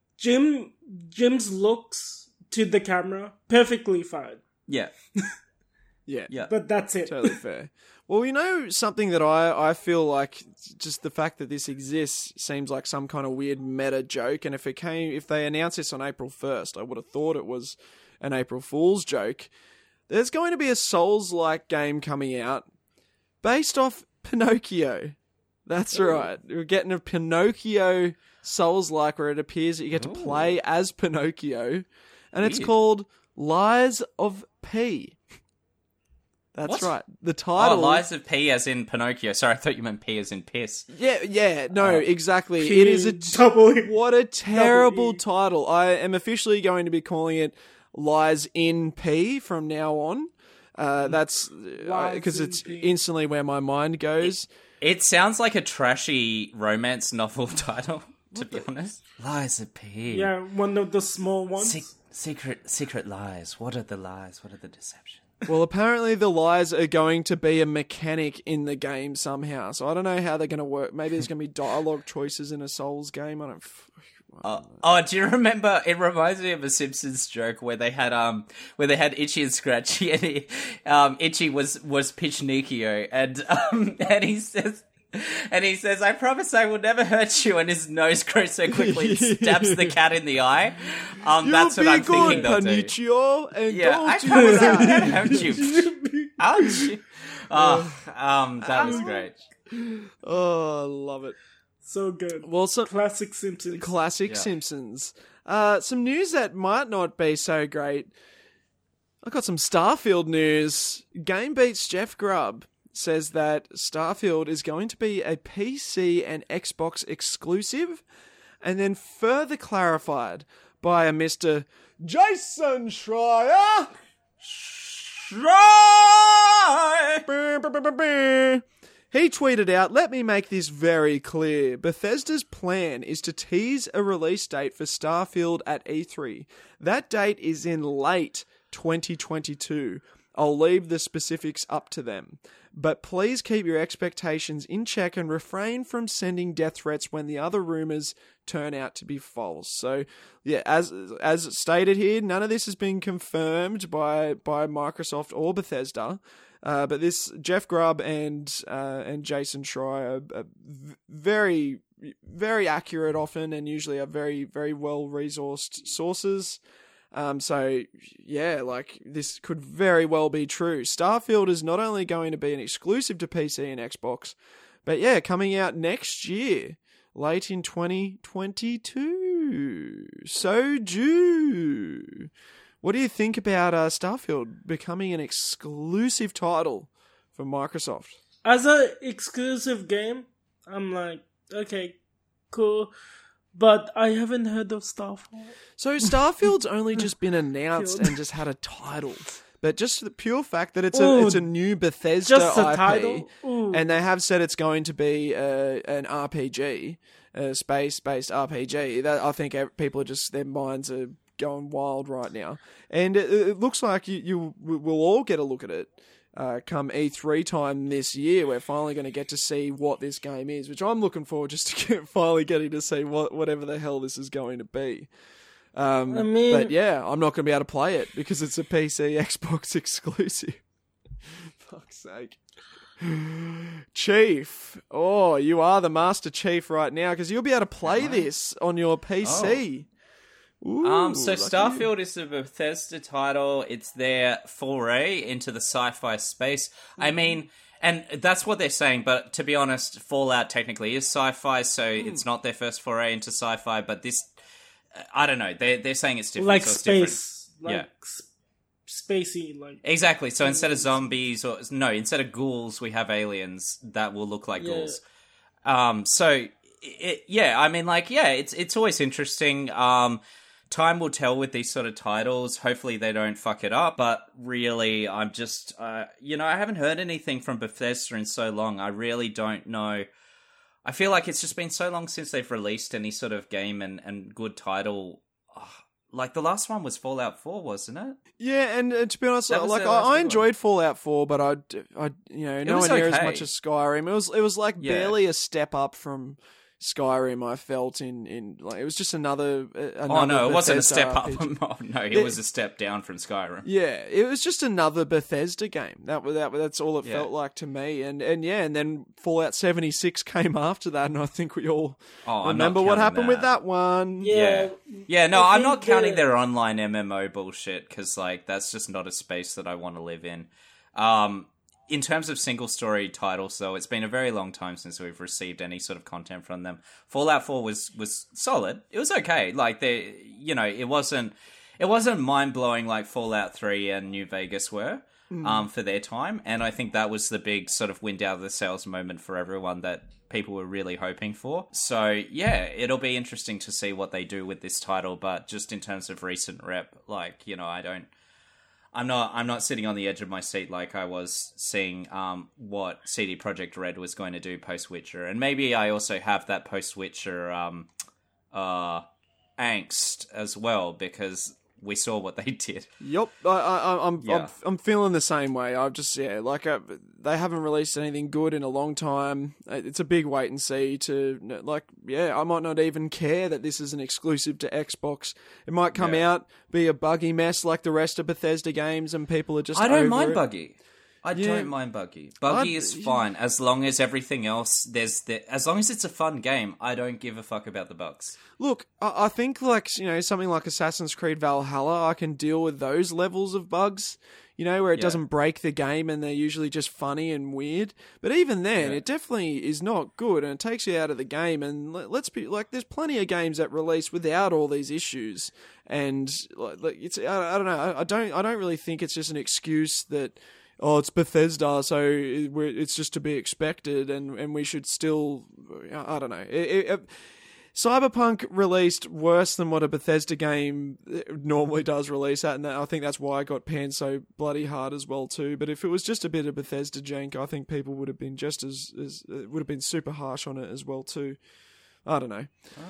Jim's looks to the camera perfectly fine. Yeah. Yeah. But that's it. Totally fair. Well, something that I feel like just the fact that this exists seems like some kind of weird meta joke. And if they announced this on April 1st, I would have thought it was an April Fool's joke. There's going to be a Souls-like game coming out based off Pinocchio. That's right. We're getting a Pinocchio Souls-like where it appears that you get to play as Pinocchio. And it's called Lies of P. That's right. The title... Oh, Lies of P as in Pinocchio. Sorry, I thought you meant P as in piss. Yeah, no, exactly. P It is what a terrible E. title. I am officially going to be calling it Lies in P from now on. That's because it's instantly where my mind goes. It sounds like a trashy romance novel title, to be honest. Lies of P. Yeah, one of the small ones. Secret lies. What are the lies? What are the deceptions? Well, apparently the lies are going to be a mechanic in the game somehow. So I don't know how they're going to work. Maybe there's going to be dialogue choices in a Souls game. I don't know. Do you remember? It reminds me of a Simpsons joke where they had Itchy and Scratchy, and Itchy was Pinocchio, and he says, "I promise I will never hurt you," and his nose grows so quickly it stabs the cat in the eye. That's what I'm thinking they'll do. Pinocchio, and I promise I will never hurt you. Ouch! That was great. Oh, I love it. So good. Well, classic Simpsons. Simpsons. Some news that might not be so great. I got some Starfield news. Game Beats Jeff Grubb says that Starfield is going to be a PC and Xbox exclusive, and then further clarified by a Mr. Jason Schreier. He tweeted out, "Let me make this very clear. Bethesda's plan is to tease a release date for Starfield at E3. That date is in late 2022. I'll leave the specifics up to them. But please keep your expectations in check and refrain from sending death threats when the other rumors turn out to be false." So, yeah, as stated here, none of this has been confirmed by Microsoft or Bethesda. But this Jeff Grubb and Jason Schreier are very, very accurate often, and usually are very, very well resourced sources. So yeah, like this could very well be true. Starfield is not only going to be an exclusive to PC and Xbox, but yeah, coming out next year, late in 2022. So due. What do you think about Starfield becoming an exclusive title for Microsoft? As an exclusive game, I'm like, okay, cool. But I haven't heard of Starfield. So Starfield's only just been announced and just had a title. But just the pure fact that it's a new Bethesda just a IP, title. And they have said it's going to be an RPG, a space-based RPG. That I think people are just, their minds are going wild right now. And it looks like you will all get a look at it. Come E3 time this year, we're finally going to get to see what this game is, which I'm looking forward just to finally getting to see whatever the hell this is going to be. But yeah, I'm not going to be able to play it because it's a PC Xbox exclusive. Fuck's sake. Chief. Oh, you are the Master Chief right now because you'll be able to play this on your PC. Ooh, so Starfield is a Bethesda title. It's their foray into the sci-fi space. Mm-hmm. I mean, and that's what they're saying, but to be honest, Fallout technically is sci-fi, so it's not their first foray into sci-fi, but this, I don't know, they're saying it's different. Like so it's space. Different. Spacey, like. Exactly, so instead of zombies, instead of ghouls, we have aliens that will look like ghouls. It's always interesting. time will tell with these sort of titles. Hopefully they don't fuck it up. But really, I'm just, I haven't heard anything from Bethesda in so long. I really don't know. I feel like it's just been so long since they've released any sort of game and good title. Like, the last one was Fallout 4, wasn't it? Yeah, and to be honest, like, I enjoyed Fallout 4, but I nowhere near as much as Skyrim. It was like barely a step up from Skyrim. I felt in like, it was just another oh no, it wasn't a step RPG. up. No, it was a step down from Skyrim. Yeah, it was just another Bethesda game. That's all it felt like to me. And then Fallout 76 came after that, and I think we all remember what happened with that one. Yeah. No, I'm not counting their online MMO bullshit, because like, that's just not a space that I want to live in. In terms of single-story titles, though, it's been a very long time since we've received any sort of content from them. Fallout 4 was solid. It was okay. Like, it wasn't mind-blowing like Fallout 3 and New Vegas were for their time. And I think that was the big sort of wind out of the sails moment for everyone that people were really hoping for. So, yeah, it'll be interesting to see what they do with this title. But just in terms of recent rep, like, I'm not sitting on the edge of my seat like I was seeing what CD Projekt Red was going to do post-Witcher. And maybe I also have that post-Witcher angst as well, because we saw what they did. Yep, I'm feeling the same way. I've just they haven't released anything good in a long time. It's a big wait and see to I might not even care that this is an exclusive to Xbox. It might come out, be a buggy mess like the rest of Bethesda games, and people are just. I don't over mind it. buggy. I don't mind buggy. Buggy is fine as long as everything else as long as it's a fun game. I don't give a fuck about the bugs. Look, I think something like Assassin's Creed Valhalla, I can deal with those levels of bugs. Where it doesn't break the game and they're usually just funny and weird. But even then, it definitely is not good, and it takes you out of the game. And let's be like, there's plenty of games that release without all these issues. And it's I don't know. I don't really think it's just an excuse that. Oh, it's Bethesda, so it's just to be expected, and we should still. I don't know. Cyberpunk released worse than what a Bethesda game normally does release at, and I think that's why it got panned so bloody hard as well too. But if it was just a bit of Bethesda jank, I think people would have been just as would have been super harsh on it as well too. I don't know.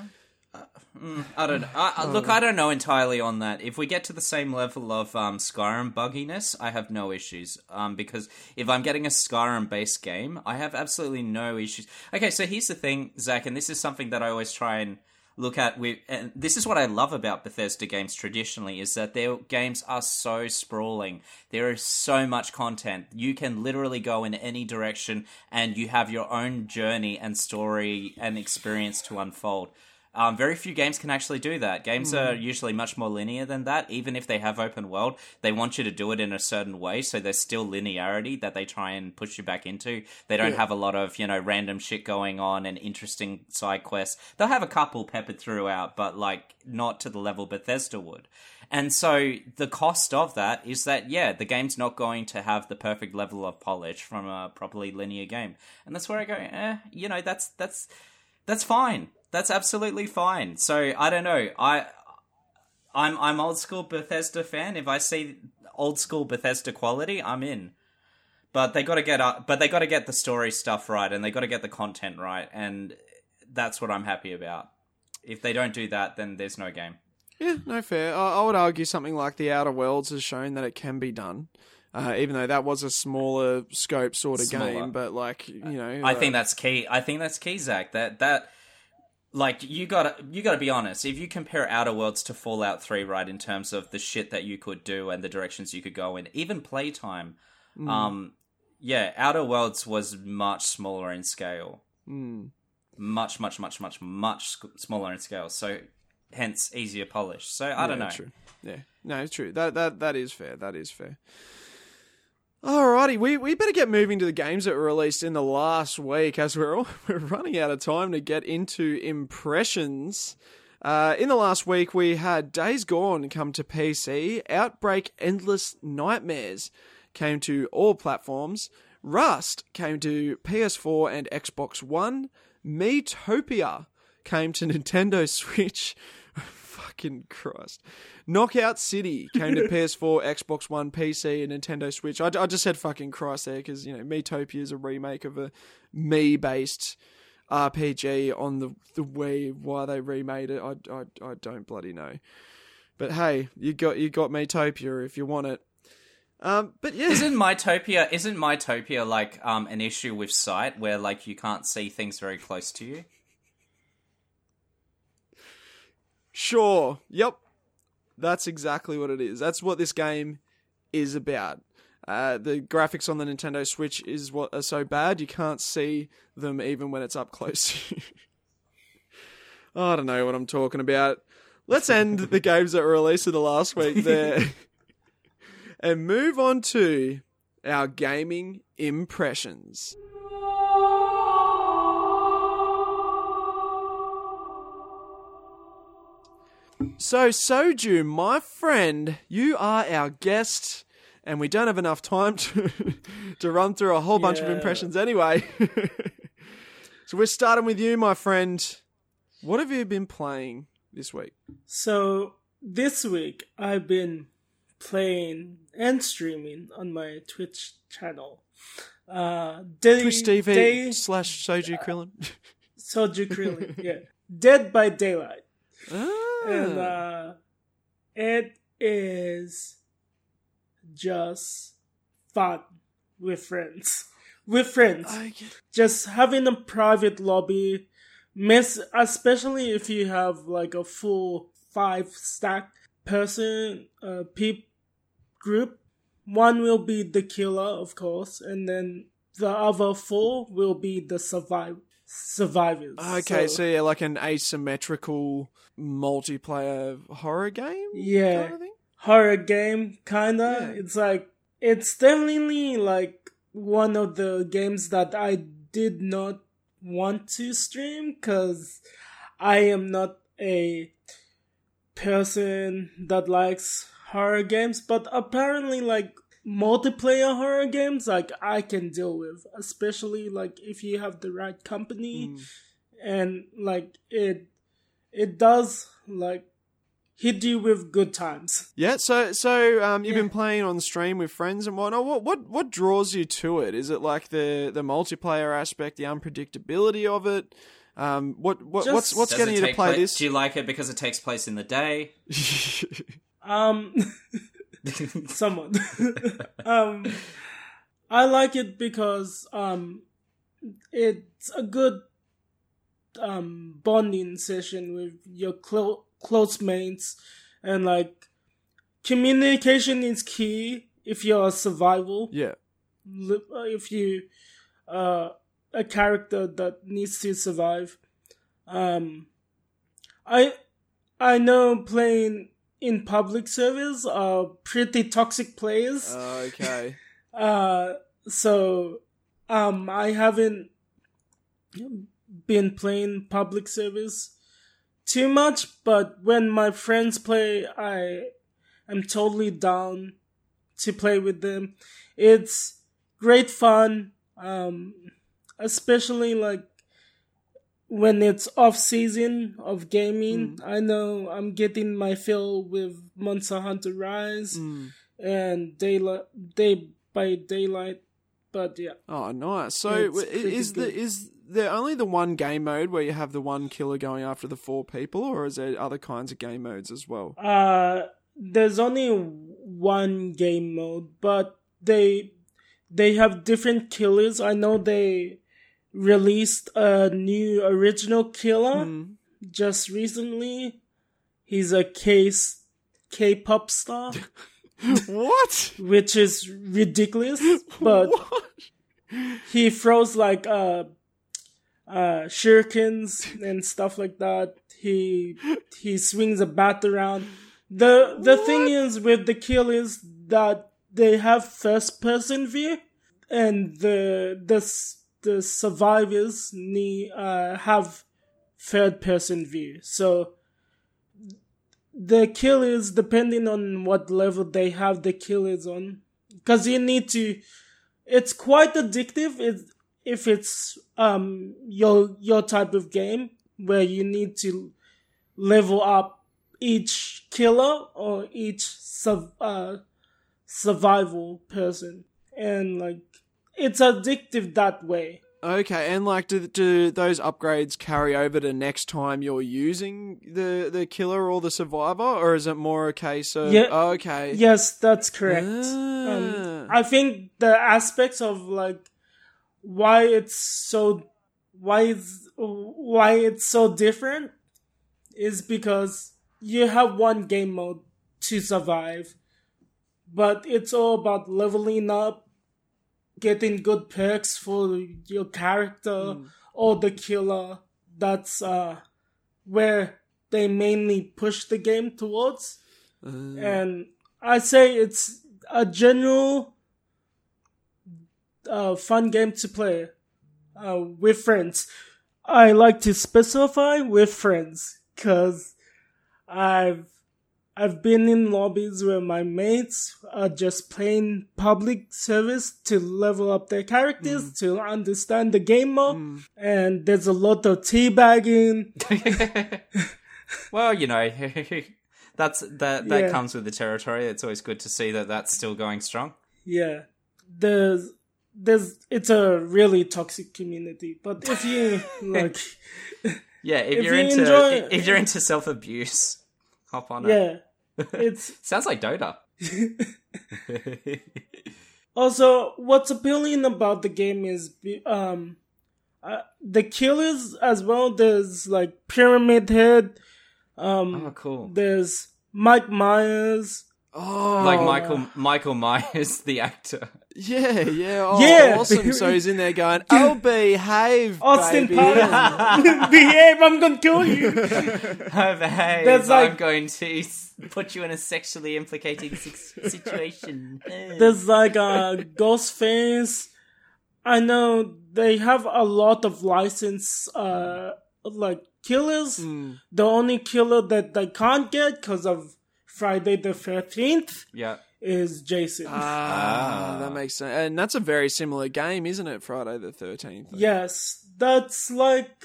I don't know. Look, I don't know entirely on that. If we get to the same level of Skyrim bugginess, I have no issues. Because if I'm getting a Skyrim-based game, I have absolutely no issues. Okay, so here's the thing, Zach, and this is something that I always try and look at. And this is what I love about Bethesda games traditionally, is that their games are so sprawling. There is so much content. You can literally go in any direction, and you have your own journey and story and experience to unfold. Very few games can actually do that. Games are usually much more linear than that. Even if they have open world, they want you to do it in a certain way, so there's still linearity that they try and push you back into. They don't have a lot of, random shit going on and interesting side quests. They'll have a couple peppered throughout, but, not to the level Bethesda would. And so the cost of that is that, the game's not going to have the perfect level of polish from a properly linear game. And that's where I go, that's fine. That's absolutely fine. So I don't know. I'm old school Bethesda fan. If I see old school Bethesda quality, I'm in. But they got to get the story stuff right, and they got to get the content right, and that's what I'm happy about. If they don't do that, then there's no game. Yeah, no, fair. I would argue something like The Outer Worlds has shown that it can be done. Even though that was a smaller scope sort of game, but I think that's key. I think that's key, Zach. That you gotta be honest. If you compare Outer Worlds to Fallout 3, right, in terms of the shit that you could do and the directions you could go in, even playtime, Outer Worlds was much smaller in scale. Much smaller in scale. So, hence easier polish. So I don't know. True. Yeah, no, it's true. That is fair. That is fair. Alrighty, we better get moving to the games that were released in the last week, as we're running out of time to get into impressions. In the last week, we had Days Gone come to PC, Outbreak Endless Nightmares came to all platforms, Rust came to PS4 and Xbox One, Miitopia came to Nintendo Switch. Fucking Christ. Knockout City came to PS4, Xbox One, PC, and Nintendo Switch. I just said fucking Christ there because, Miitopia is a remake of a Mii-based RPG on the Wii. Why they remade it, I don't bloody know. But hey, you got Miitopia if you want it. But yeah, isn't Miitopia like an issue with sight where like you can't see things very close to you? Sure. Yep. That's exactly what it is. That's what this game is about. The graphics on the Nintendo Switch is what are so bad you can't see them even when it's up close to you. I don't know what I'm talking about. Let's end the games that were released in the last week there and move on to our gaming impressions. So, Soju, my friend, you are our guest, and we don't have enough time to run through a whole bunch of impressions anyway. So we're starting with you, my friend. What have you been playing this week? So, this week, I've been playing and streaming on my Twitch channel. Twitch TV / Soju Krillin. Soju Krillin, yeah. Dead by Daylight. Ah. And it is just fun with friends. Just having a private lobby, especially if you have like a full 5-stack person group. One will be the killer, of course, and then the other 4 will be the survivors. Okay, so yeah, like an asymmetrical multiplayer horror game? Yeah. Kind of thing? Horror game, kinda. Yeah. It's like, it's definitely like one of the games that I did not want to stream because I am not a person that likes horror games, but apparently like multiplayer horror games like I can deal with, especially like if you have the right company and like it does like hit you with good times. Yeah, so you've been playing on stream with friends and whatnot. What draws you to it? Is it like the multiplayer aspect, the unpredictability of it? What's getting you to play this? Do you like it because it takes place in the day? Somewhat. I like it because it's a good bonding session with your close mates, and like communication is key if you're a survival. Yeah. If you a character that needs to survive. I know playing in public servers are pretty toxic players. Okay. So I haven't been playing public servers too much, but when my friends play, I am totally down to play with them. It's great fun, especially like when it's off season of gaming. I know I'm getting my fill with Monster Hunter Rise and Day by Daylight, but yeah. Oh, nice. So is there only the one game mode where you have the one killer going after the 4 people, or is there other kinds of game modes as well? There's only one game mode, but they have different killers. I know they released a new original killer just recently. He's a K-pop star. What? Which is ridiculous, but he throws like shurikens and stuff like that. He swings a bat around. The thing is with the killers that they have first person view, and the survivors have third person view. So the killers, depending on what level they have the killers on, because you need to, it's quite addictive if it's your type of game where you need to level up each killer or each survival person, and like it's addictive that way. Okay, and like, do those upgrades carry over to next time you're using the killer or the survivor, or is it more a case of okay? Yes, that's correct. I think the aspects of like why it's so different is because you have one game mode to survive, but it's all about leveling up, getting good perks for your character or the killer. That's where they mainly push the game towards. And I say it's a general fun game to play with friends. I like to specify with friends because I've been in lobbies where my mates are just playing public service to level up their characters, to understand the game more, and there's a lot of teabagging. Well, you know, that comes with the territory. It's always good to see that that's still going strong. Yeah, it's a really toxic community. But if you like, yeah, if you're into self-abuse, hop on it. Yeah. It's sounds like Dota. Also, what's appealing about the game is the killers as well. There's like Pyramid Head. Oh, cool. There's Mike Myers. Oh, like Michael Myers, the actor. Yeah. Oh, Yeah. awesome. So he's in there going, "Oh, behave, Austin baby." Powers. Behave, I'm gonna kill you. Oh, behave. There's like- I'm going to put you in a sexually implicating situation. There's like Ghostface. I know they have a lot of licensed like killers. The only killer that they can't get because of Friday the 13th Yeah. is Jason. That makes sense. And that's a very similar game, isn't it? Friday the 13th. Yes, that's like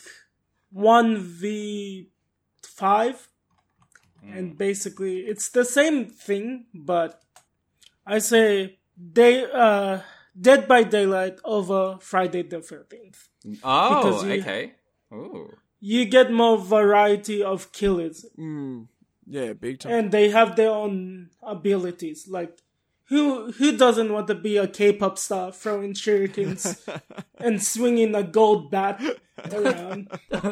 1v5. And basically, it's the same thing, but I say Dead by Daylight over Friday the 13th. Oh, Because okay. Ooh. You get more variety of killers. Yeah, big time. And they have their own abilities. Like, who doesn't want to be a K-pop star throwing shurikens and swinging a gold bat around?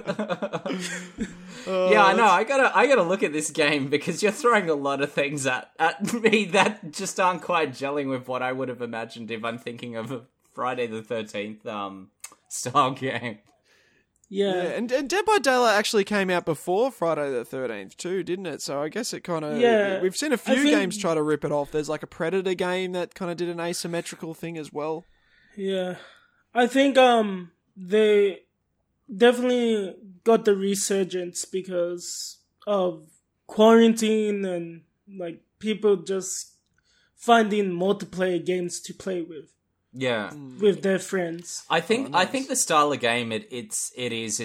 Yeah, I know. I gotta look at this game because you're throwing a lot of things at me that just aren't quite gelling with what I would have imagined if I'm thinking of a Friday the 13th style game. Yeah. And Dead by Daylight actually came out before Friday the 13th too, didn't it? So I guess it kind of... Yeah. We've seen a few games try to rip it off. There's like a Predator game that kind of did an asymmetrical thing as well. Yeah. I think they definitely got the resurgence because of quarantine and like people just finding multiplayer games to play with. Yeah. With their friends. I think the style of game it's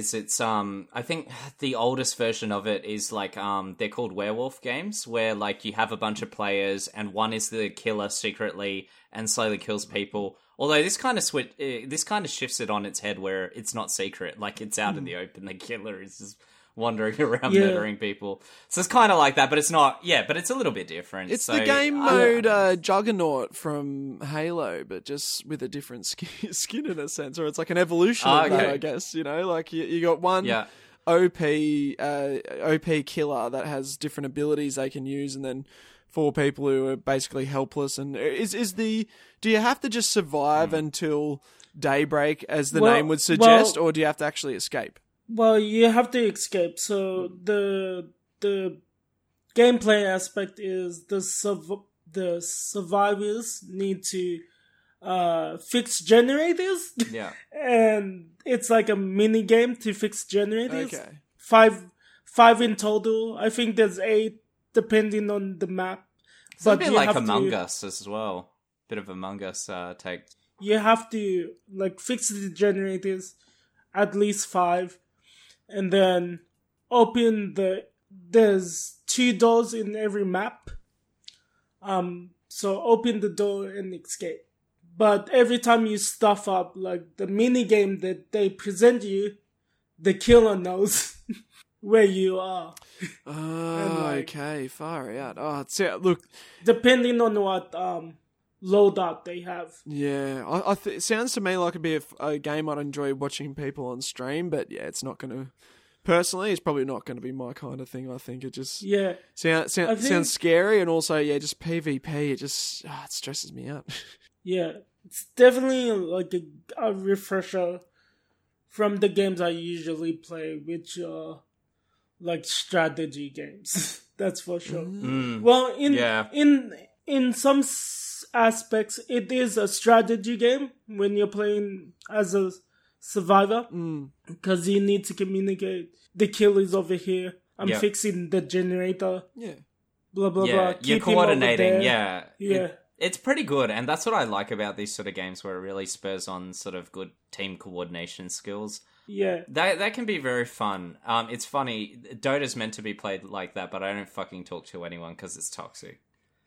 I think the oldest version of it is like they're called werewolf games where like you have a bunch of players and one is the killer secretly and slowly kills people. Although this kind of shifts it on its head where it's not secret, like it's out in the open. The killer is just wandering around murdering people. So it's kind of like that, but it's not. Yeah, but it's a little bit different. It's the game mode Juggernaut from Halo, but just with a different skin in a sense, or it's like an evolution of that, I guess. You know, like you got one OP killer that has different abilities they can use, and then 4 people who are basically helpless. And do you have to just survive until daybreak, as the name would suggest, or do you have to actually escape? Well, you have to escape. So the gameplay aspect is the survivors need to fix generators. Yeah. And it's like a mini game to fix generators. Okay. 5 in total. I think there's 8 depending on the map. It's a bit like Among Us as well. Bit of Among Us take. You have to like fix the generators, at least 5, and then open the there's 2 doors in every map. So open the door and escape. But every time you stuff up, like the mini game that they present you, the killer knows where you are. Oh, okay, far out. Oh, look, depending on what loadout they have. Yeah, it sounds to me like it'd be a game I'd enjoy watching people on stream, but yeah, it's not going to. Personally, it's probably not going to be my kind of thing. I think it just sounds scary, and also just PvP. It just it stresses me out. Yeah, it's definitely like a refresher from the games I usually play, which are like strategy games. That's for sure. Well, in some aspects, it is a strategy game when you're playing as a survivor, because you need to communicate. The kill is over here. I'm fixing the generator. Yeah. Blah blah blah. You're coordinating. Yeah. It's pretty good, and that's what I like about these sort of games, where it really spurs on sort of good team coordination skills. Yeah. That can be very fun. It's funny. Dota's meant to be played like that, but I don't fucking talk to anyone because it's toxic.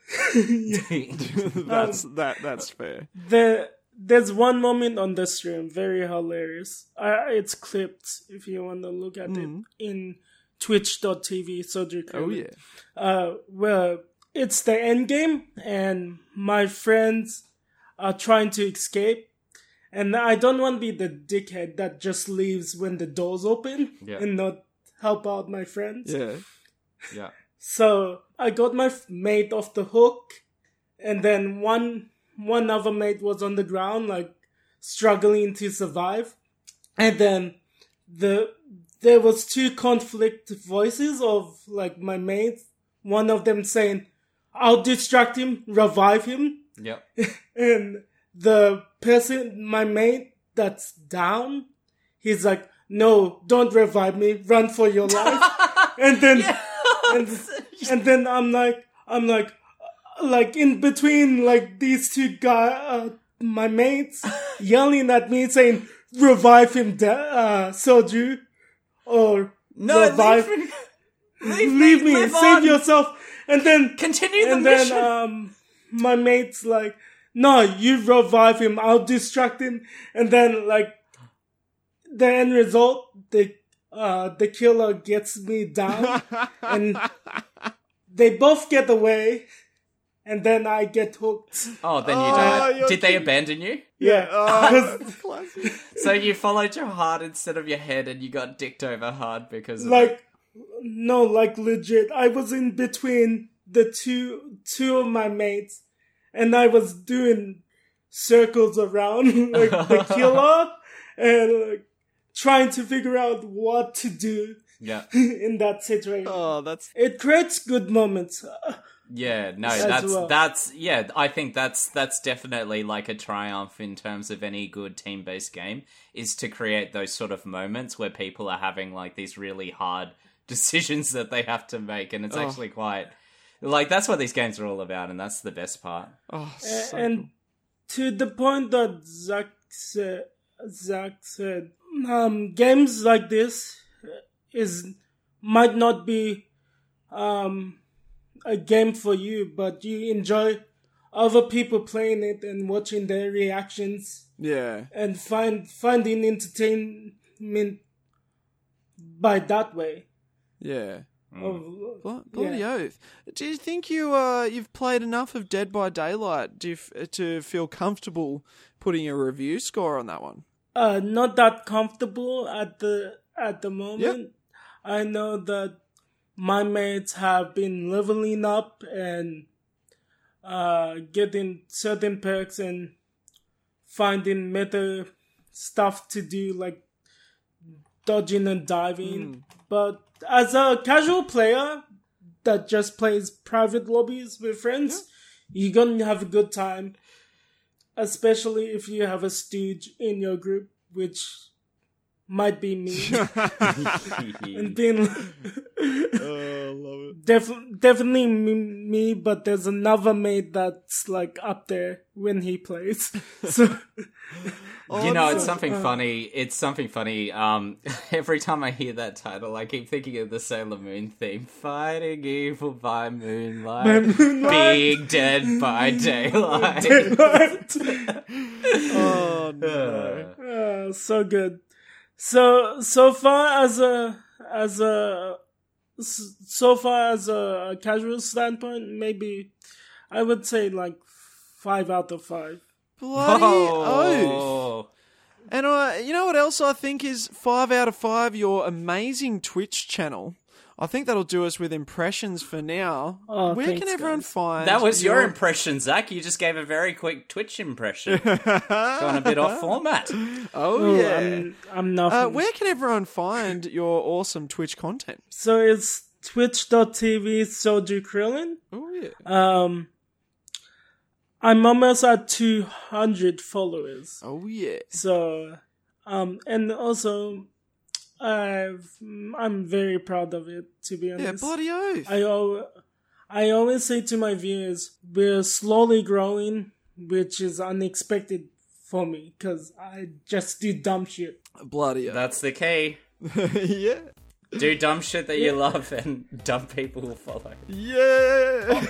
That's fair. There's one moment on the stream, very hilarious. It's clipped if you want to look at it in twitch.tv. Oh yeah. Where it's the end game and my friends are trying to escape, and I don't want to be the dickhead that just leaves when the doors open and not help out my friends. Yeah. So I got my mate off the hook, and then one other mate was on the ground, like struggling to survive. And then there was 2 conflict voices of like my mates. One of them saying, "I'll distract him, revive him." Yep. And the person, my mate that's down, he's like, "No, don't revive me. Run for your life." And then, and then I'm like in between, like these 2 guys, my mates, yelling at me saying, "Revive him, Soju," or "No, revive, leave me, save yourself." And then continue the mission. Then my mate's like, "No, you revive him. I'll distract him." And then like the end result, the killer gets me down, and they both get away. And then I get hooked. Oh, then you die. Did they abandon you? Yeah. So you followed your heart instead of your head, and you got dicked over hard because of it. No, like legit. I was in between the two of my mates, and I was doing circles around like the killer, and like trying to figure out what to do. Yeah. In that situation. Oh, it creates good moments. Yeah, no, I think that's definitely like a triumph in terms of any good team-based game, is to create those sort of moments where people are having like these really hard decisions that they have to make, and it's actually quite like, that's what these games are all about, and that's the best part. And to the point that Zach said, games like this might not be a game for you, but you enjoy other people playing it and watching their reactions. Yeah. And finding entertainment by that way. Yeah. Bloody oath. Do you think you've played enough of Dead by Daylight to feel comfortable putting a review score on that one? Not that comfortable at the moment. Yep. I know that my mates have been leveling up and getting certain perks and finding meta stuff to do, like dodging and diving. But as a casual player that just plays private lobbies with friends, you're gonna have a good time. Especially if you have a stooge in your group, which might be me. And being love it. definitely me, but there's another mate that's like up there when he plays. So It's something funny. It's something funny. Every time I hear that title, I keep thinking of the Sailor Moon theme: "Fighting evil by moonlight, being dead by daylight." Oh no! So good. So far as a casual standpoint, maybe I would say like 5 out of 5. Bloody oath! And you know what else I think is 5 out of 5? Your amazing Twitch channel. I think that'll do us with impressions for now. Oh, Where thanks, can everyone guys. find That was your impression, Zach. You just gave a very quick Twitch impression. Gone a bit off format. Oh yeah. I'm nothing. Where can everyone find your awesome Twitch content? So it's twitch.tv Soju Krillin. Oh yeah. I'm almost at 200 followers. Oh yeah. So, and also, I'm very proud of it, to be honest. Yeah, bloody oath. I always say to my viewers, we're slowly growing, which is unexpected for me, because I just do dumb shit. Bloody oath. That's the key. Yeah. Do dumb shit that you love, and dumb people will follow. Yeah.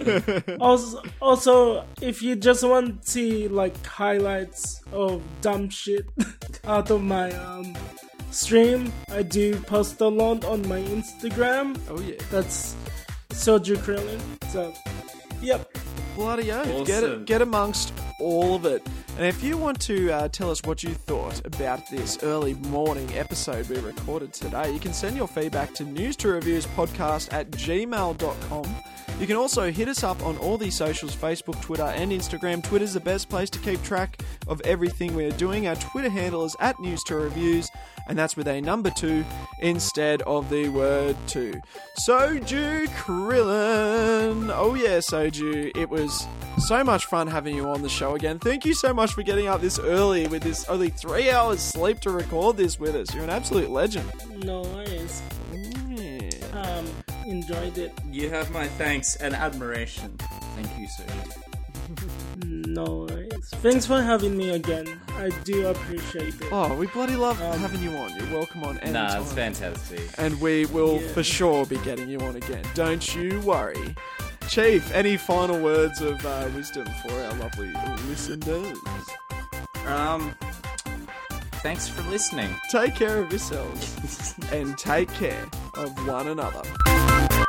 Also, if you just want to see like highlights of dumb shit out of my stream, I do post a lot on my Instagram. Oh yeah. That's Soju Krillin. So, yep. Bloody oath. Awesome. Get amongst all of it. And if you want to tell us what you thought about this early morning episode we recorded today, you can send your feedback to newstoreviewspodcast@gmail.com. You can also hit us up on all these socials, Facebook, Twitter, and Instagram. Twitter's the best place to keep track of everything we're doing. Our Twitter handle is @newstoreviews, and that's with a number 2 instead of the word 2. Soju Krillin. Oh yeah, Soju. It was so much fun having you on the show again. Thank you so much for getting up this early with this only 3 hours sleep to record this with us. You're an absolute legend. No worries. Yeah. Enjoyed it. You have my thanks and admiration. Thank you, sir. No worries. Thanks for having me again. I do appreciate it. Oh, we bloody love having you on. You're welcome on anytime. Nah, it's fantastic. And we will for sure be getting you on again. Don't you worry. Chief, any final words of wisdom for our lovely listeners? Thanks for listening. Take care of yourselves and take care of one another.